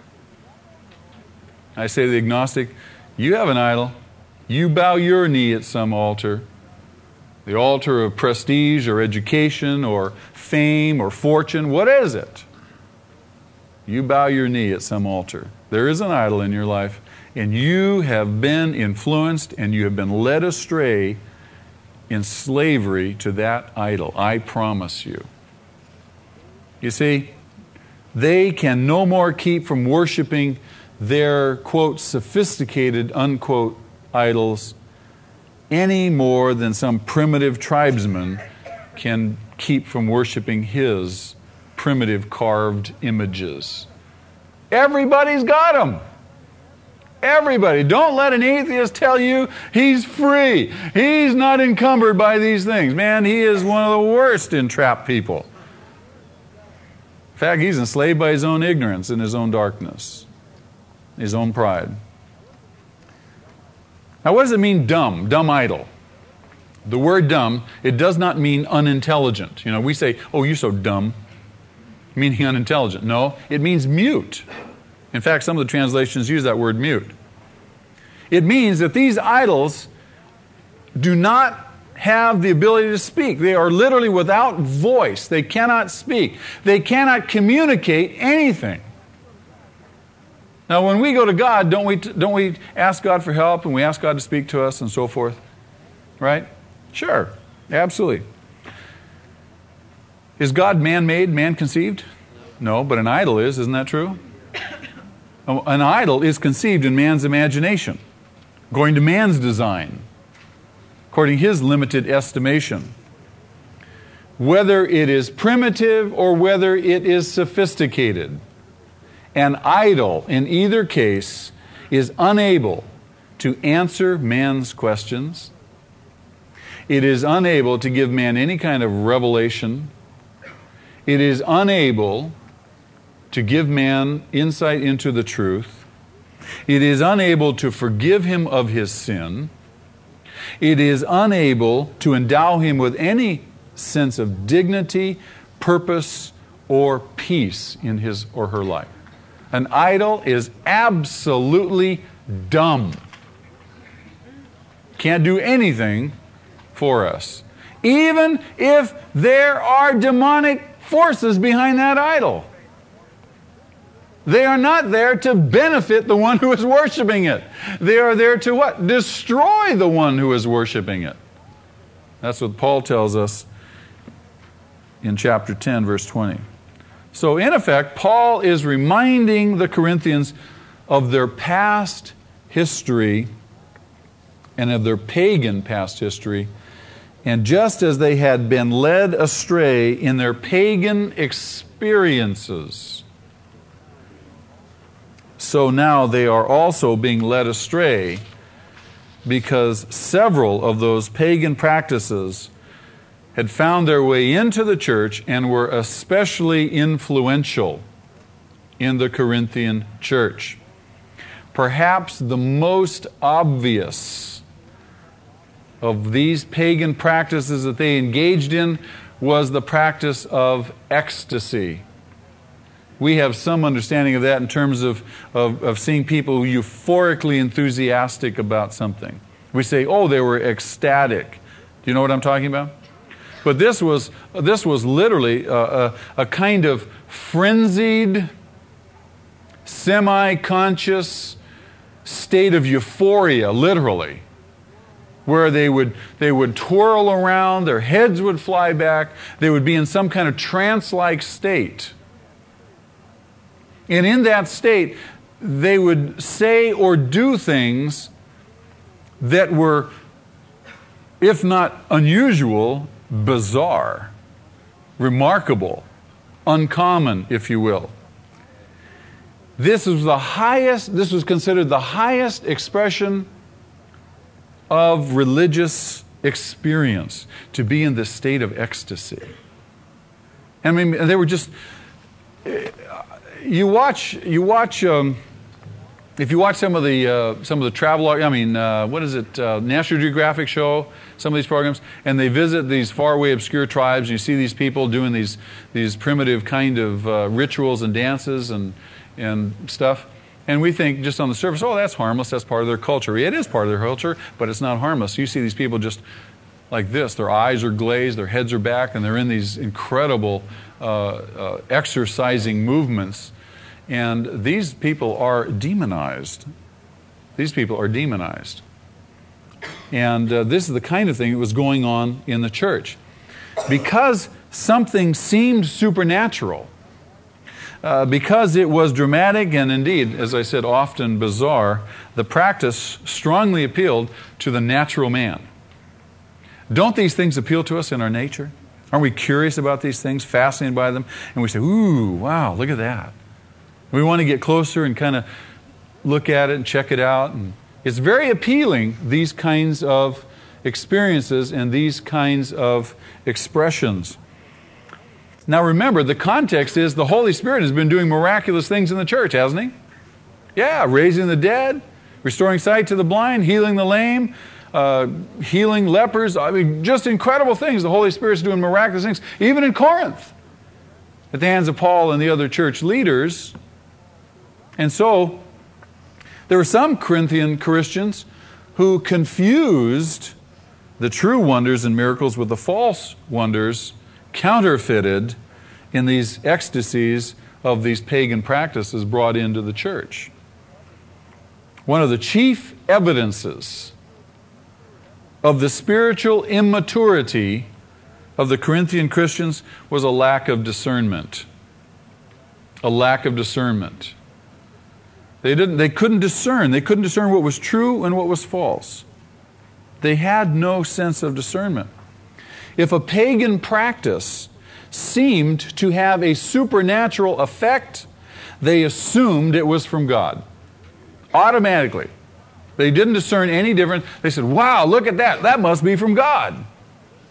I say to the agnostic, you have an idol. You bow your knee at some altar. The altar of prestige or education or fame or fortune. What is it? You bow your knee at some altar. There is an idol in your life, and you have been influenced and you have been led astray in slavery to that idol. I promise you. You see, they can no more keep from worshiping their, quote, sophisticated, unquote, idols any more than some primitive tribesman can keep from worshiping his primitive carved images. Everybody's got them. Everybody. Don't let an atheist tell you he's free. He's not encumbered by these things. Man, he is one of the worst entrapped people. In fact, he's enslaved by his own ignorance and his own darkness, his own pride. Now, what does it mean, dumb? Dumb idol. The word dumb, it does not mean unintelligent. You know, we say, oh, you're so dumb, meaning unintelligent. No, it means mute. In fact, some of the translations use that word mute. It means that these idols do not have the ability to speak. They are literally without voice. They cannot speak. They cannot communicate anything. Now, when we go to God, don't we ask God for help and we ask God to speak to us and so forth? Right? Sure. Absolutely. Is God man-made, man-conceived? No, but an idol is. Isn't that true? An idol is conceived in man's imagination, according to man's design, according to his limited estimation. Whether it is primitive or whether it is sophisticated, an idol, in either case, is unable to answer man's questions. It is unable to give man any kind of revelation. It is unable to give man insight into the truth. It is unable to forgive him of his sin. It is unable to endow him with any sense of dignity, purpose, or peace in his or her life. An idol is absolutely dumb. Can't do anything for us. Even if there are demonic forces behind that idol. They are not there to benefit the one who is worshiping it. They are there to what? Destroy the one who is worshiping it. That's what Paul tells us in chapter 10, verse 20. So in effect, Paul is reminding the Corinthians of their past history and of their pagan past history. And just as they had been led astray in their pagan experiences, so now they are also being led astray because several of those pagan practices had found their way into the church and were especially influential in the Corinthian church. Perhaps the most obvious of these pagan practices that they engaged in was the practice of ecstasy. We have some understanding of that in terms of seeing people euphorically enthusiastic about something. We say, oh, they were ecstatic. Do you know what I'm talking about? But this was literally a kind of frenzied, semi-conscious state of euphoria, literally, where they would twirl around, their heads would fly back, they would be in some kind of trance-like state. And in that state, they would say or do things that were, if not unusual, bizarre, remarkable, uncommon, if you will. This was considered the highest expression of religious experience, to be in this state of ecstasy. I mean, they were just... You watch. If you watch some of the travel, National Geographic show, some of these programs, and they visit these faraway, obscure tribes, and you see these people doing these primitive kind of rituals and dances and stuff, and we think just on the surface, oh, that's harmless, that's part of their culture. It is part of their culture, but it's not harmless. You see these people just like this. Their eyes are glazed, their heads are back, and they're in these incredible exercising movements. And these people are demonized. These people are demonized. And this is the kind of thing that was going on in the church. Because something seemed supernatural, because it was dramatic and indeed, as I said, often bizarre, the practice strongly appealed to the natural man. Don't these things appeal to us in our nature? Aren't we curious about these things, fascinated by them? And we say, ooh, wow, look at that. We want to get closer and kind of look at it and check it out. And it's very appealing, these kinds of experiences and these kinds of expressions. Now remember, the context is the Holy Spirit has been doing miraculous things in the church, hasn't He? Yeah, raising the dead, restoring sight to the blind, healing the lame, healing lepers. I mean, just incredible things. The Holy Spirit's doing miraculous things, even in Corinth, at the hands of Paul and the other church leaders. And so, there were some Corinthian Christians who confused the true wonders and miracles with the false wonders counterfeited in these ecstasies of these pagan practices brought into the church. One of the chief evidences of the spiritual immaturity of the Corinthian Christians was a lack of discernment. A lack of discernment. They couldn't discern. They couldn't discern what was true and what was false. They had no sense of discernment. If a pagan practice seemed to have a supernatural effect, they assumed it was from God. Automatically. They didn't discern any difference. They said, wow, look at that. That must be from God.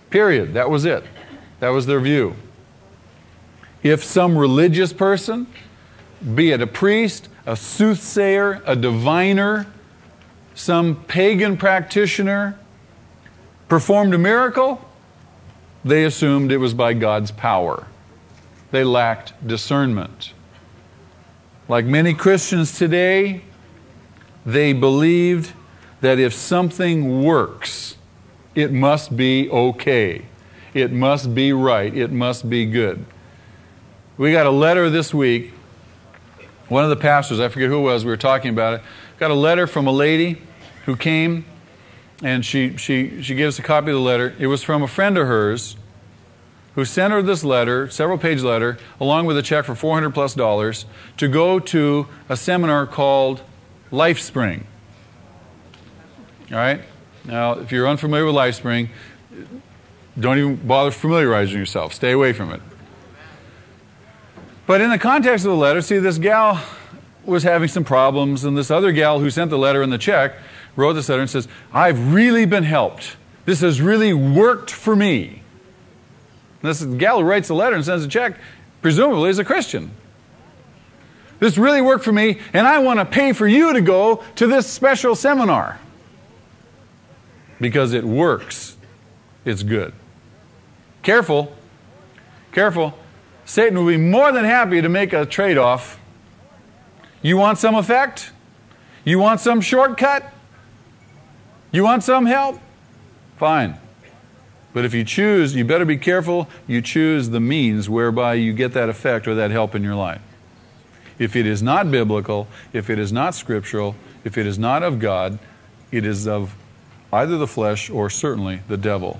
Period. That was it. That was their view. If some religious person, be it a priest, a soothsayer, a diviner, some pagan practitioner, performed a miracle, they assumed it was by God's power. They lacked discernment. Like many Christians today, they believed that if something works, it must be okay. It must be right. It must be good. We got a letter this week. One of the pastors, I forget who it was, we were talking about it, got a letter from a lady who came, and she gave us a copy of the letter. It was from a friend of hers who sent her this letter, several-page letter, along with a check for $400+ to go to a seminar called LifeSpring. All right? Now, if you're unfamiliar with LifeSpring, don't even bother familiarizing yourself. Stay away from it. But in the context of the letter, see, this gal was having some problems, and this other gal who sent the letter and the check wrote this letter and says, I've really been helped. This has really worked for me. And this gal who writes the letter and sends a check, presumably is a Christian. This really worked for me, and I want to pay for you to go to this special seminar. Because it works. It's good. Careful. Careful. Satan will be more than happy to make a trade-off. You want some effect? You want some shortcut? You want some help? Fine. But if you choose, you better be careful you choose the means whereby you get that effect or that help in your life. If it is not biblical, if it is not scriptural, if it is not of God, it is of either the flesh or certainly the devil.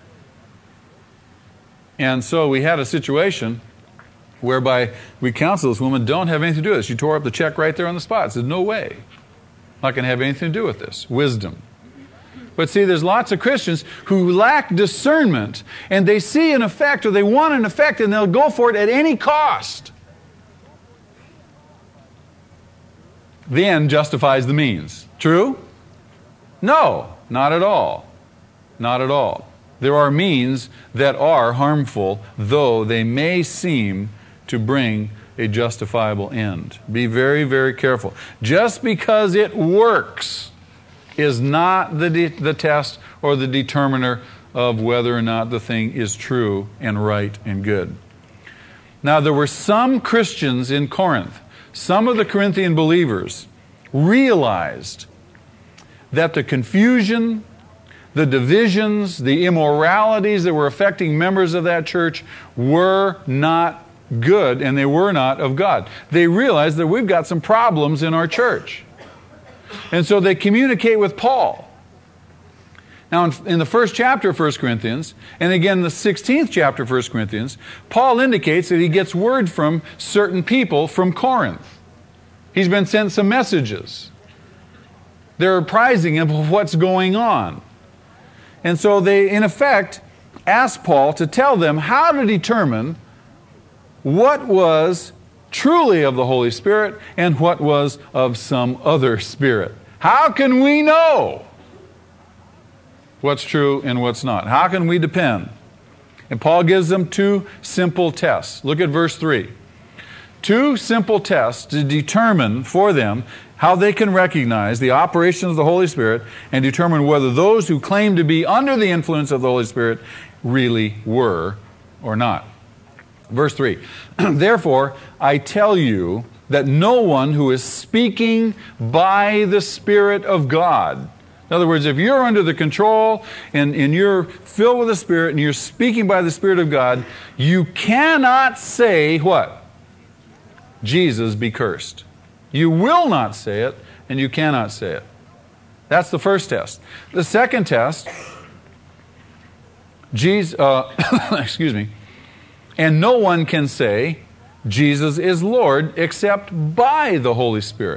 And so we had a situation whereby we counseled this woman, don't have anything to do with this. She tore up the check right there on the spot. Said, no way. Not going to have anything to do with this. Wisdom. But see, there's lots of Christians who lack discernment, and they see an effect or they want an effect, and they'll go for it at any cost. The end justifies the means. True? No, not at all. Not at all. There are means that are harmful, though they may seem to bring a justifiable end. Be very, very careful. Just because it works is not the test or the determiner of whether or not the thing is true and right and good. Now, there were some Christians in Corinth, some of the Corinthian believers realized that the confusion, the divisions, the immoralities that were affecting members of that church were not good, and they were not of God. They realized that we've got some problems in our church. And so they communicate with Paul. Now, in the first chapter of 1 Corinthians, and again the 16th chapter of 1 Corinthians, Paul indicates that he gets word from certain people from Corinth. He's been sent some messages. They're apprising him of what's going on. And so they, in effect, asked Paul to tell them how to determine what was truly of the Holy Spirit and what was of some other spirit. How can we know what's true and what's not? How can we depend? And Paul gives them two simple tests. Look at verse 3. Two simple tests to determine for them how they can recognize the operation of the Holy Spirit and determine whether those who claim to be under the influence of the Holy Spirit really were or not. Verse 3, therefore, I tell you that no one who is speaking by the Spirit of God, in other words, if you're under the control and you're filled with the Spirit and you're speaking by the Spirit of God, you cannot say what? Jesus be cursed. You will not say it, and you cannot say it. That's the first test. The second test, excuse me, and no one can say Jesus is Lord except by the Holy Spirit.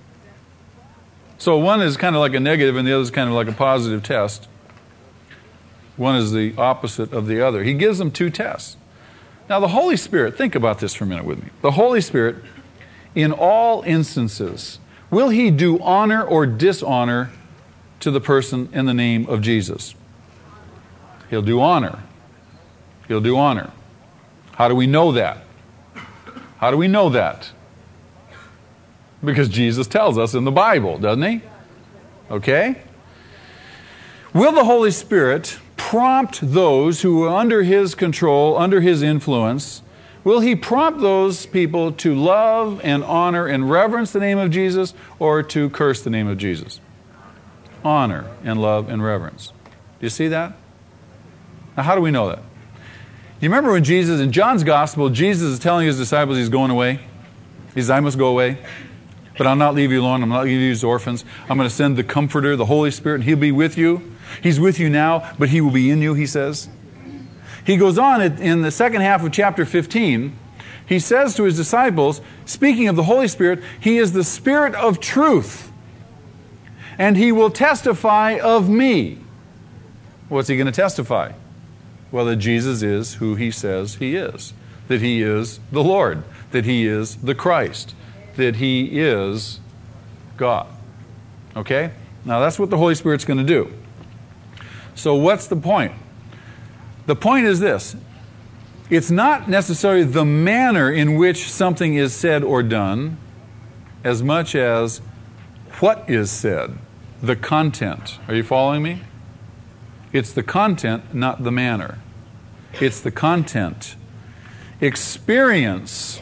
So one is kind of like a negative and the other is kind of like a positive test. One is the opposite of the other. He gives them two tests. Now the Holy Spirit, think about this for a minute with me. The Holy Spirit, in all instances, will He do honor or dishonor to the person in the name of Jesus? He'll do honor. He'll do honor. How do we know that? How do we know that? Because Jesus tells us in the Bible, doesn't he? Okay? Will the Holy Spirit prompt those who are under His control, under His influence? Will He prompt those people to love and honor and reverence the name of Jesus, or to curse the name of Jesus? Honor and love and reverence. Do you see that? Now, how do we know that? You remember when Jesus, in John's Gospel, Jesus is telling His disciples He's going away? He says, I must go away, but I'll not leave you alone. I'm not leaving you as orphans. I'm going to send the Comforter, the Holy Spirit, and He'll be with you. He's with you now, but He will be in you, He says. He goes on in the second half of chapter 15. He says to His disciples, speaking of the Holy Spirit, He is the Spirit of truth, and He will testify of me. What's He going to testify? Well, that Jesus is who He says He is, that He is the Lord, that He is the Christ, that He is God. Okay? Now that's what the Holy Spirit's going to do. So what's the point? The point is this. It's not necessarily the manner in which something is said or done, as much as what is said, the content. Are you following me? It's the content, not the manner. It's the content. Experience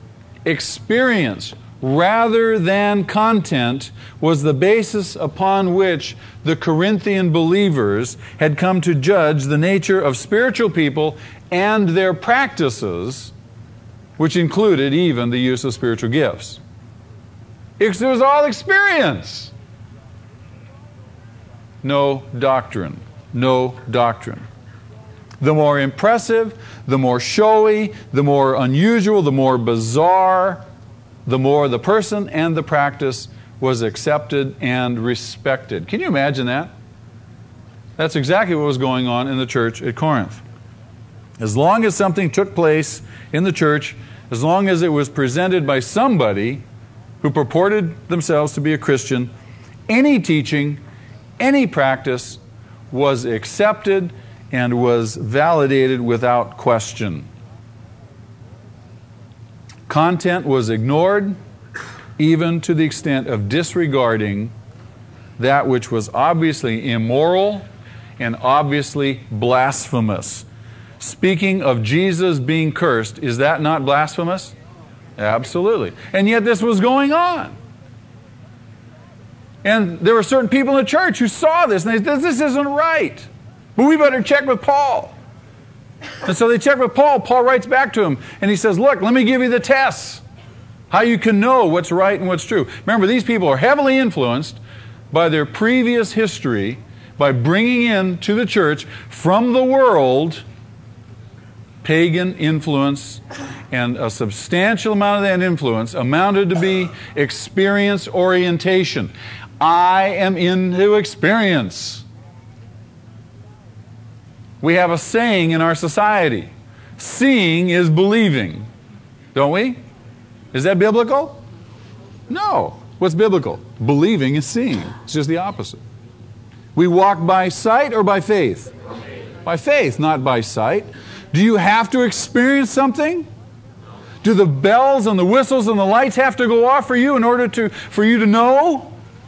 rather than content was the basis upon which the Corinthian believers had come to judge the nature of spiritual people and their practices, which included even the use of spiritual gifts. It was all experience. No doctrine. No doctrine. The more impressive, the more showy, the more unusual, the more bizarre, the more the person and the practice was accepted and respected. Can you imagine that? That's exactly what was going on in the church at Corinth. As long as something took place in the church, as long as it was presented by somebody who purported themselves to be a Christian, any teaching, any practice was accepted and was validated without question. Content was ignored, even to the extent of disregarding that which was obviously immoral and obviously blasphemous. Speaking of Jesus being cursed, is that not blasphemous? Absolutely. And yet this was going on. And there were certain people in the church who saw this, and they said, this isn't right. But we better check with Paul. And so they check with Paul. Paul writes back to him, and he says, look, let me give you the tests, how you can know what's right and what's true. Remember, these people are heavily influenced by their previous history, by bringing in to the church from the world pagan influence, and a substantial amount of that influence amounted to be experience orientation. I am into experience. We have a saying in our society, seeing is believing, don't we? Is that biblical? No. What's biblical? Believing is seeing. It's just the opposite. We walk by sight or by faith? By faith, not by sight. Do you have to experience something? Do the bells and the whistles and the lights have to go off for you in order for you to know?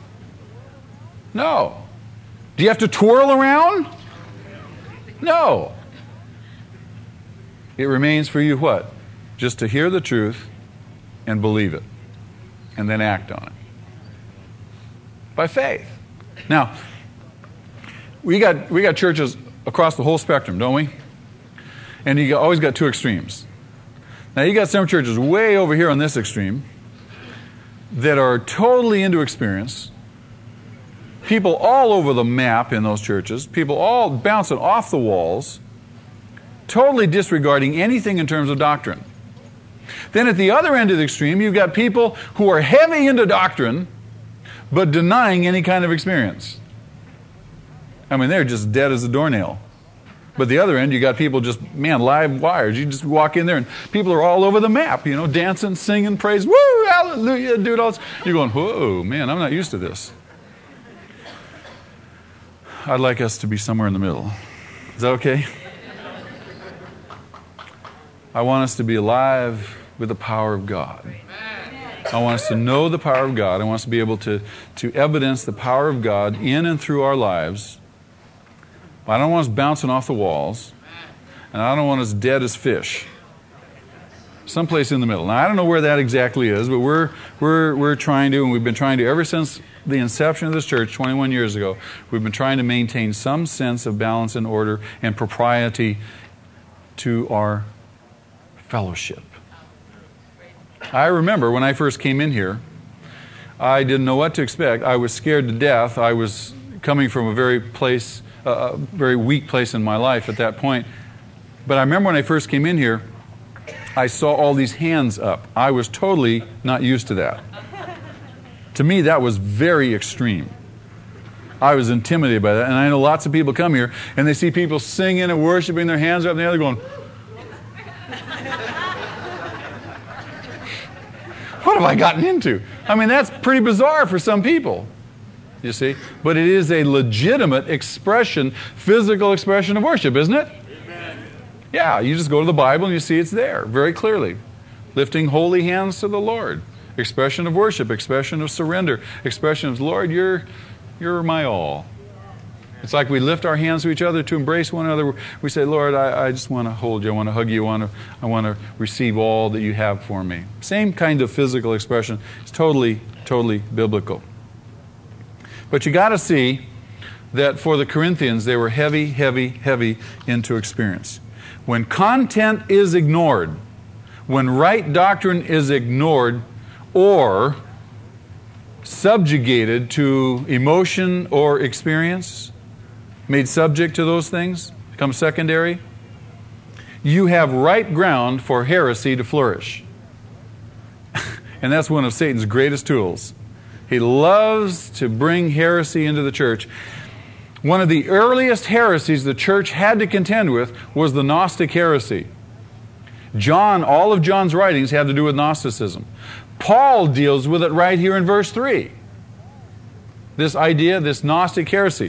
No. Do you have to twirl around? No. It remains for you what? Just to hear the truth and believe it, and then act on it. By faith. Now, we got churches across the whole spectrum, don't we? And you always got two extremes. Now, you got some churches way over here on this extreme that are totally into experience. People all over the map in those churches. People all bouncing off the walls, totally disregarding anything in terms of doctrine. Then at the other end of the extreme, you've got people who are heavy into doctrine, but denying any kind of experience. I mean, they're just dead as a doornail. But the other end, you got people just, man, live wires. You just walk in there and people are all over the map, dancing, singing, praise, woo, hallelujah, doing all this. You're going, whoa, man, I'm not used to this. I'd like us to be somewhere in the middle. Is that okay? I want us to be alive with the power of God. I want us to know the power of God. I want us to be able to evidence the power of God in and through our lives. I don't want us bouncing off the walls, and I don't want us dead as fish. Someplace in the middle. Now, I don't know where that exactly is, but we're trying to, and we've been trying to ever since the inception of this church 21 years ago, we've been trying to maintain some sense of balance and order and propriety to our fellowship. I remember when I first came in here, I didn't know what to expect. I was scared to death. I was coming from a very weak place in my life at that point. But I remember when I first came in here, I saw all these hands up. I was totally not used to that. To me, that was very extreme. I was intimidated by that. And I know lots of people come here and they see people singing and worshiping, their hands up, and they're going, what have I gotten into? I mean, that's pretty bizarre for some people, you see. But it is a legitimate expression, physical expression of worship, isn't it? Amen. Yeah, you just go to the Bible and you see it's there very clearly. Lifting holy hands to the Lord. Expression of worship, expression of surrender, expression of, Lord, you're my all. It's like we lift our hands to each other to embrace one another. We say, Lord, I just want to hold you. I want to hug you. I want to receive all that you have for me. Same kind of physical expression. It's totally, totally biblical. But you got to see that for the Corinthians, they were heavy, heavy, heavy into experience. When content is ignored, when right doctrine is ignored or subjugated to emotion or experience, made subject to those things, become secondary, you have right ground for heresy to flourish. And that's one of Satan's greatest tools. He loves to bring heresy into the church. One of the earliest heresies the church had to contend with was the Gnostic heresy. All of John's writings have to do with Gnosticism. Paul deals with it right here in verse 3. This idea, this Gnostic heresy.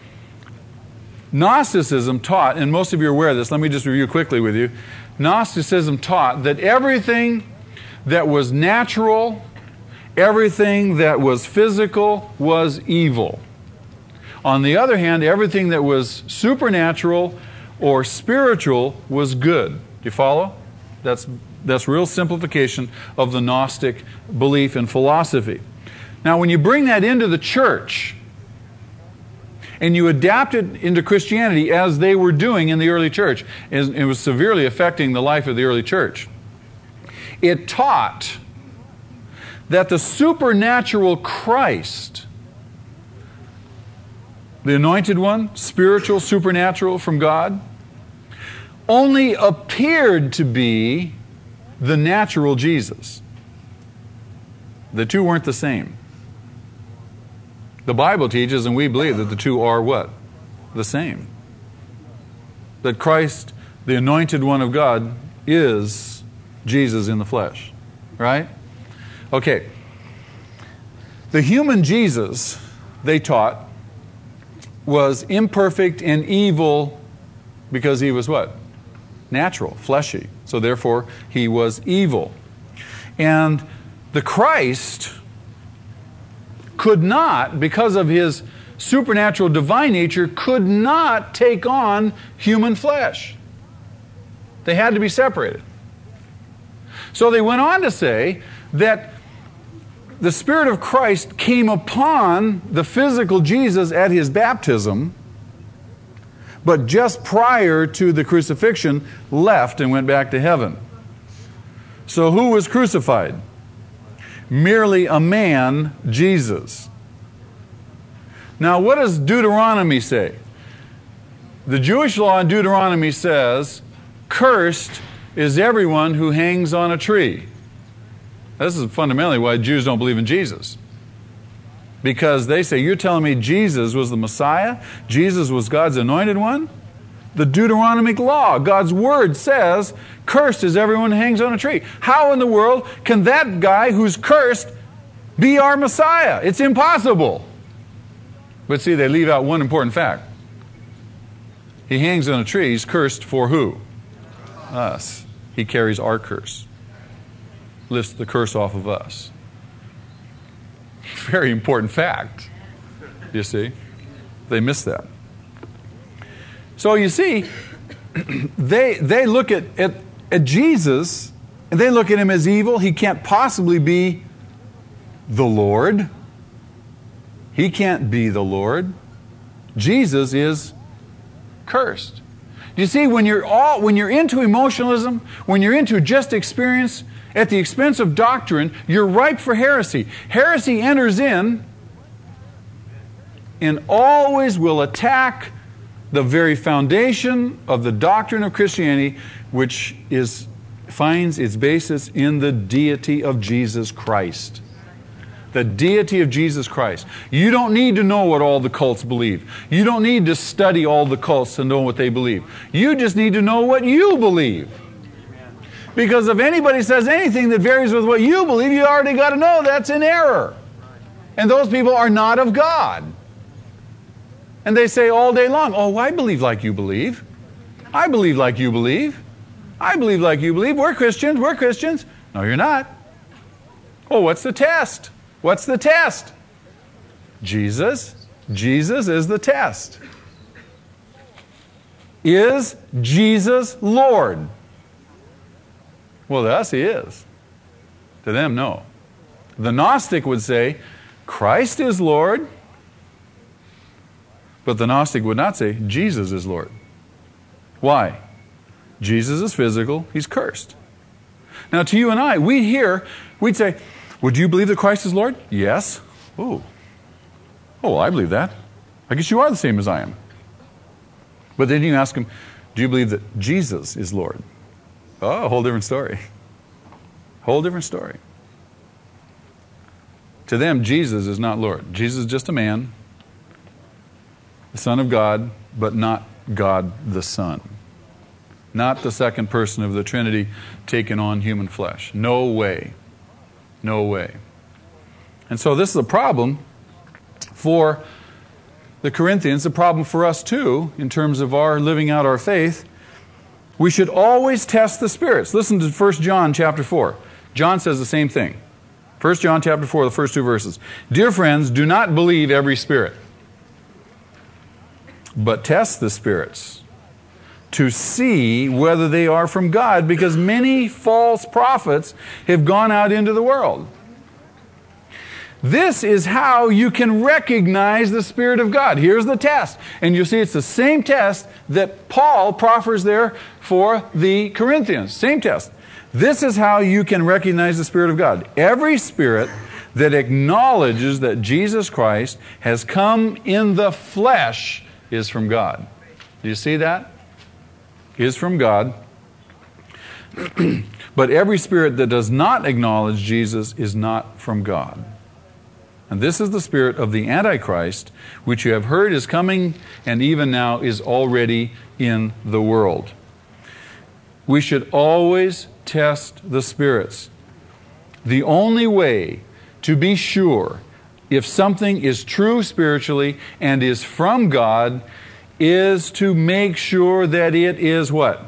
Gnosticism taught, and most of you are aware of this, let me just review quickly with you. Gnosticism taught that everything that was natural, everything that was physical was evil. On the other hand, everything that was supernatural or spiritual was good. Do you follow? That's real simplification of the Gnostic belief and philosophy. Now, when you bring that into the church, and you adapt it into Christianity as they were doing in the early church, it was severely affecting the life of the early church. It taught that the supernatural Christ, the anointed one, spiritual, supernatural from God, only appeared to be the natural Jesus. The two weren't the same. The Bible teaches, and we believe, that the two are what? The same. That Christ, the anointed one of God, is Jesus in the flesh. Right? Okay. The human Jesus, they taught, was imperfect and evil because he was what? Natural, fleshy. So therefore, he was evil. And the Christ could not, because of his supernatural divine nature, could not take on human flesh. They had to be separated. So they went on to say that the Spirit of Christ came upon the physical Jesus at his baptism, but just prior to the crucifixion left and went back to heaven. So who was crucified? Merely a man, Jesus. Now, what does Deuteronomy say? The Jewish law in Deuteronomy says, cursed is everyone who hangs on a tree. This is fundamentally why Jews don't believe in Jesus. Because they say, you're telling me Jesus was the Messiah? Jesus was God's anointed one? The Deuteronomic law, God's word says, cursed is everyone who hangs on a tree. How in the world can that guy who's cursed be our Messiah? It's impossible. But see, they leave out one important fact. He hangs on a tree. He's cursed for who? Us. He carries our curse. Lifts the curse off of us. Very important fact. You see? They miss that. So you see, they look at Jesus, and they look at him as evil. He can't possibly be the Lord. He can't be the Lord. Jesus is cursed. Do you see, when you're into emotionalism, when you're into just experience at the expense of doctrine, you're ripe for heresy. Heresy enters in and always will attack the very foundation of the doctrine of Christianity, which finds its basis in the deity of Jesus Christ. The deity of Jesus Christ. You don't need to know what all the cults believe. You don't need to study all the cults to know what they believe. You just need to know what you believe. Because if anybody says anything that varies with what you believe, you already got to know that's in error. And those people are not of God. And they say all day long, oh, I believe like you believe. I believe like you believe. I believe like you believe. We're Christians. We're Christians. No, you're not. Oh, what's the test? What's the test? Jesus. Jesus is the test. Is Jesus Lord? Well, to us, he is. To them, no. The Gnostic would say, Christ is Lord. But the Gnostic would not say, Jesus is Lord. Why? Jesus is physical. He's cursed. Now, to you and I, we'd say, would you believe that Christ is Lord? Yes. Oh, I believe that. I guess you are the same as I am. But then you ask him, do you believe that Jesus is Lord? Oh, a whole different story. Whole different story. To them, Jesus is not Lord. Jesus is just a man, the Son of God, but not God the Son. Not the second person of the Trinity taking on human flesh. No way. No way. And so this is a problem for the Corinthians, a problem for us too, in terms of our living out our faith. We should always test the spirits. Listen to 1 John chapter 4. John says the same thing. 1 John chapter 4, the first two verses. Dear friends, do not believe every spirit, but test the spirits to see whether they are from God, because many false prophets have gone out into the world. This is how you can recognize the Spirit of God. Here's the test. And you'll see it's the same test that Paul proffers there for the Corinthians. Same test. This is how you can recognize the Spirit of God. Every spirit that acknowledges that Jesus Christ has come in the flesh is from God. Do you see that? Is from God. But every spirit that does not acknowledge Jesus is not from God. And this is the spirit of the Antichrist, which you have heard is coming and even now is already in the world. We should always test the spirits. The only way to be sure if something is true spiritually and is from God is to make sure that it is what?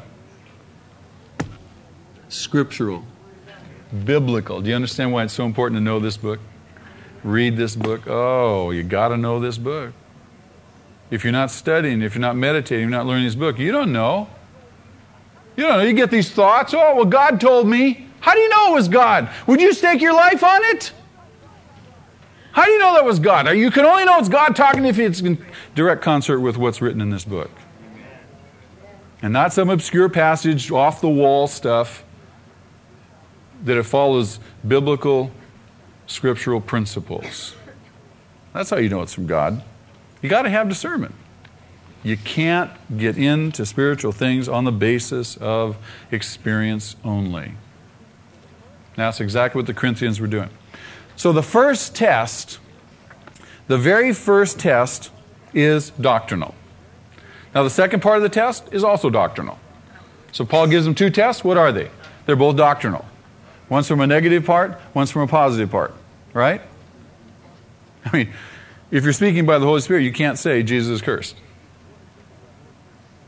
Scriptural. Biblical. Do you understand why it's so important to know this book? Read this book. Oh, you got to know this book. If you're not studying, if you're not meditating, if you're not learning this book, you don't know. You don't know. You get these thoughts. Oh, well, God told me. How do you know it was God? Would you stake your life on it? How do you know that was God? You can only know it's God talking if it's in direct concert with what's written in this book. And not some obscure passage, off-the-wall stuff, that it follows biblical, scriptural principles. That's how you know it's from God. You got to have discernment. You can't get into spiritual things on the basis of experience only. That's exactly what the Corinthians were doing. So the first test, the very first test, is doctrinal. Now the second part of the test is also doctrinal. So Paul gives them two tests. What are they? They're both doctrinal. One's from a negative part, one's from a positive part. Right? I mean, if you're speaking by the Holy Spirit, you can't say Jesus is cursed.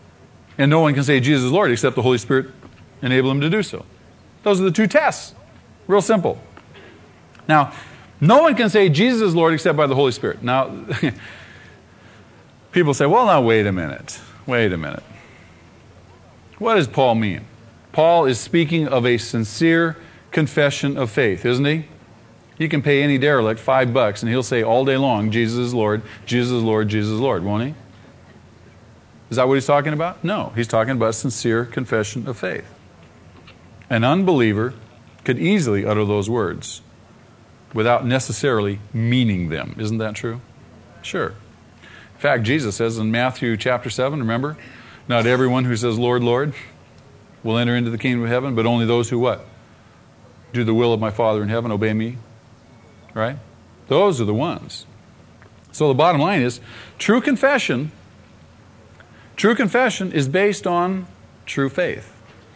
And no one can say Jesus is Lord except the Holy Spirit enable him to do so. Those are the two tests. Real simple. Now, no one can say Jesus is Lord except by the Holy Spirit. Now, people say, well, now, wait a minute. Wait a minute. What does Paul mean? Paul is speaking of a sincere confession of faith, isn't he? You can pay any derelict $5 and he'll say all day long, Jesus is Lord, Jesus is Lord, Jesus is Lord, won't he? Is that what he's talking about? No, he's talking about sincere confession of faith. An unbeliever could easily utter those words without necessarily meaning them. Isn't that true? Sure. In fact, Jesus says in Matthew chapter 7, remember? Not everyone who says, Lord, Lord, will enter into the kingdom of heaven, but only those who what? Do the will of my Father in heaven, obey me. Right? Those are the ones. So the bottom line is, true confession is based on true faith.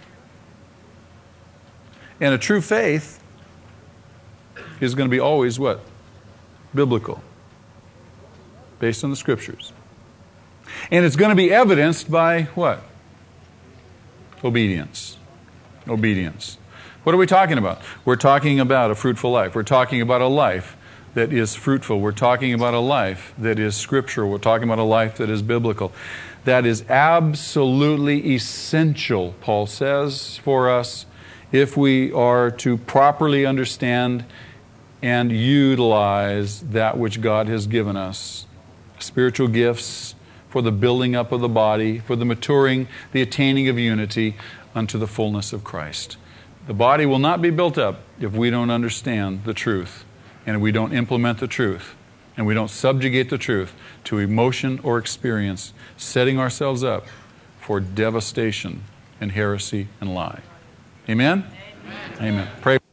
And a true faith is going to be always what? Biblical. Based on the Scriptures. And it's going to be evidenced by what? Obedience. Obedience. What are we talking about? We're talking about a fruitful life. We're talking about a life that is fruitful. We're talking about a life that is scriptural. We're talking about a life that is biblical. That is absolutely essential, Paul says, for us if we are to properly understand and utilize that which God has given us. Spiritual gifts for the building up of the body, for the maturing, the attaining of unity unto the fullness of Christ. The body will not be built up if we don't understand the truth and we don't implement the truth and we don't subjugate the truth to emotion or experience, setting ourselves up for devastation and heresy and lie. Amen? Amen. Amen. Pray.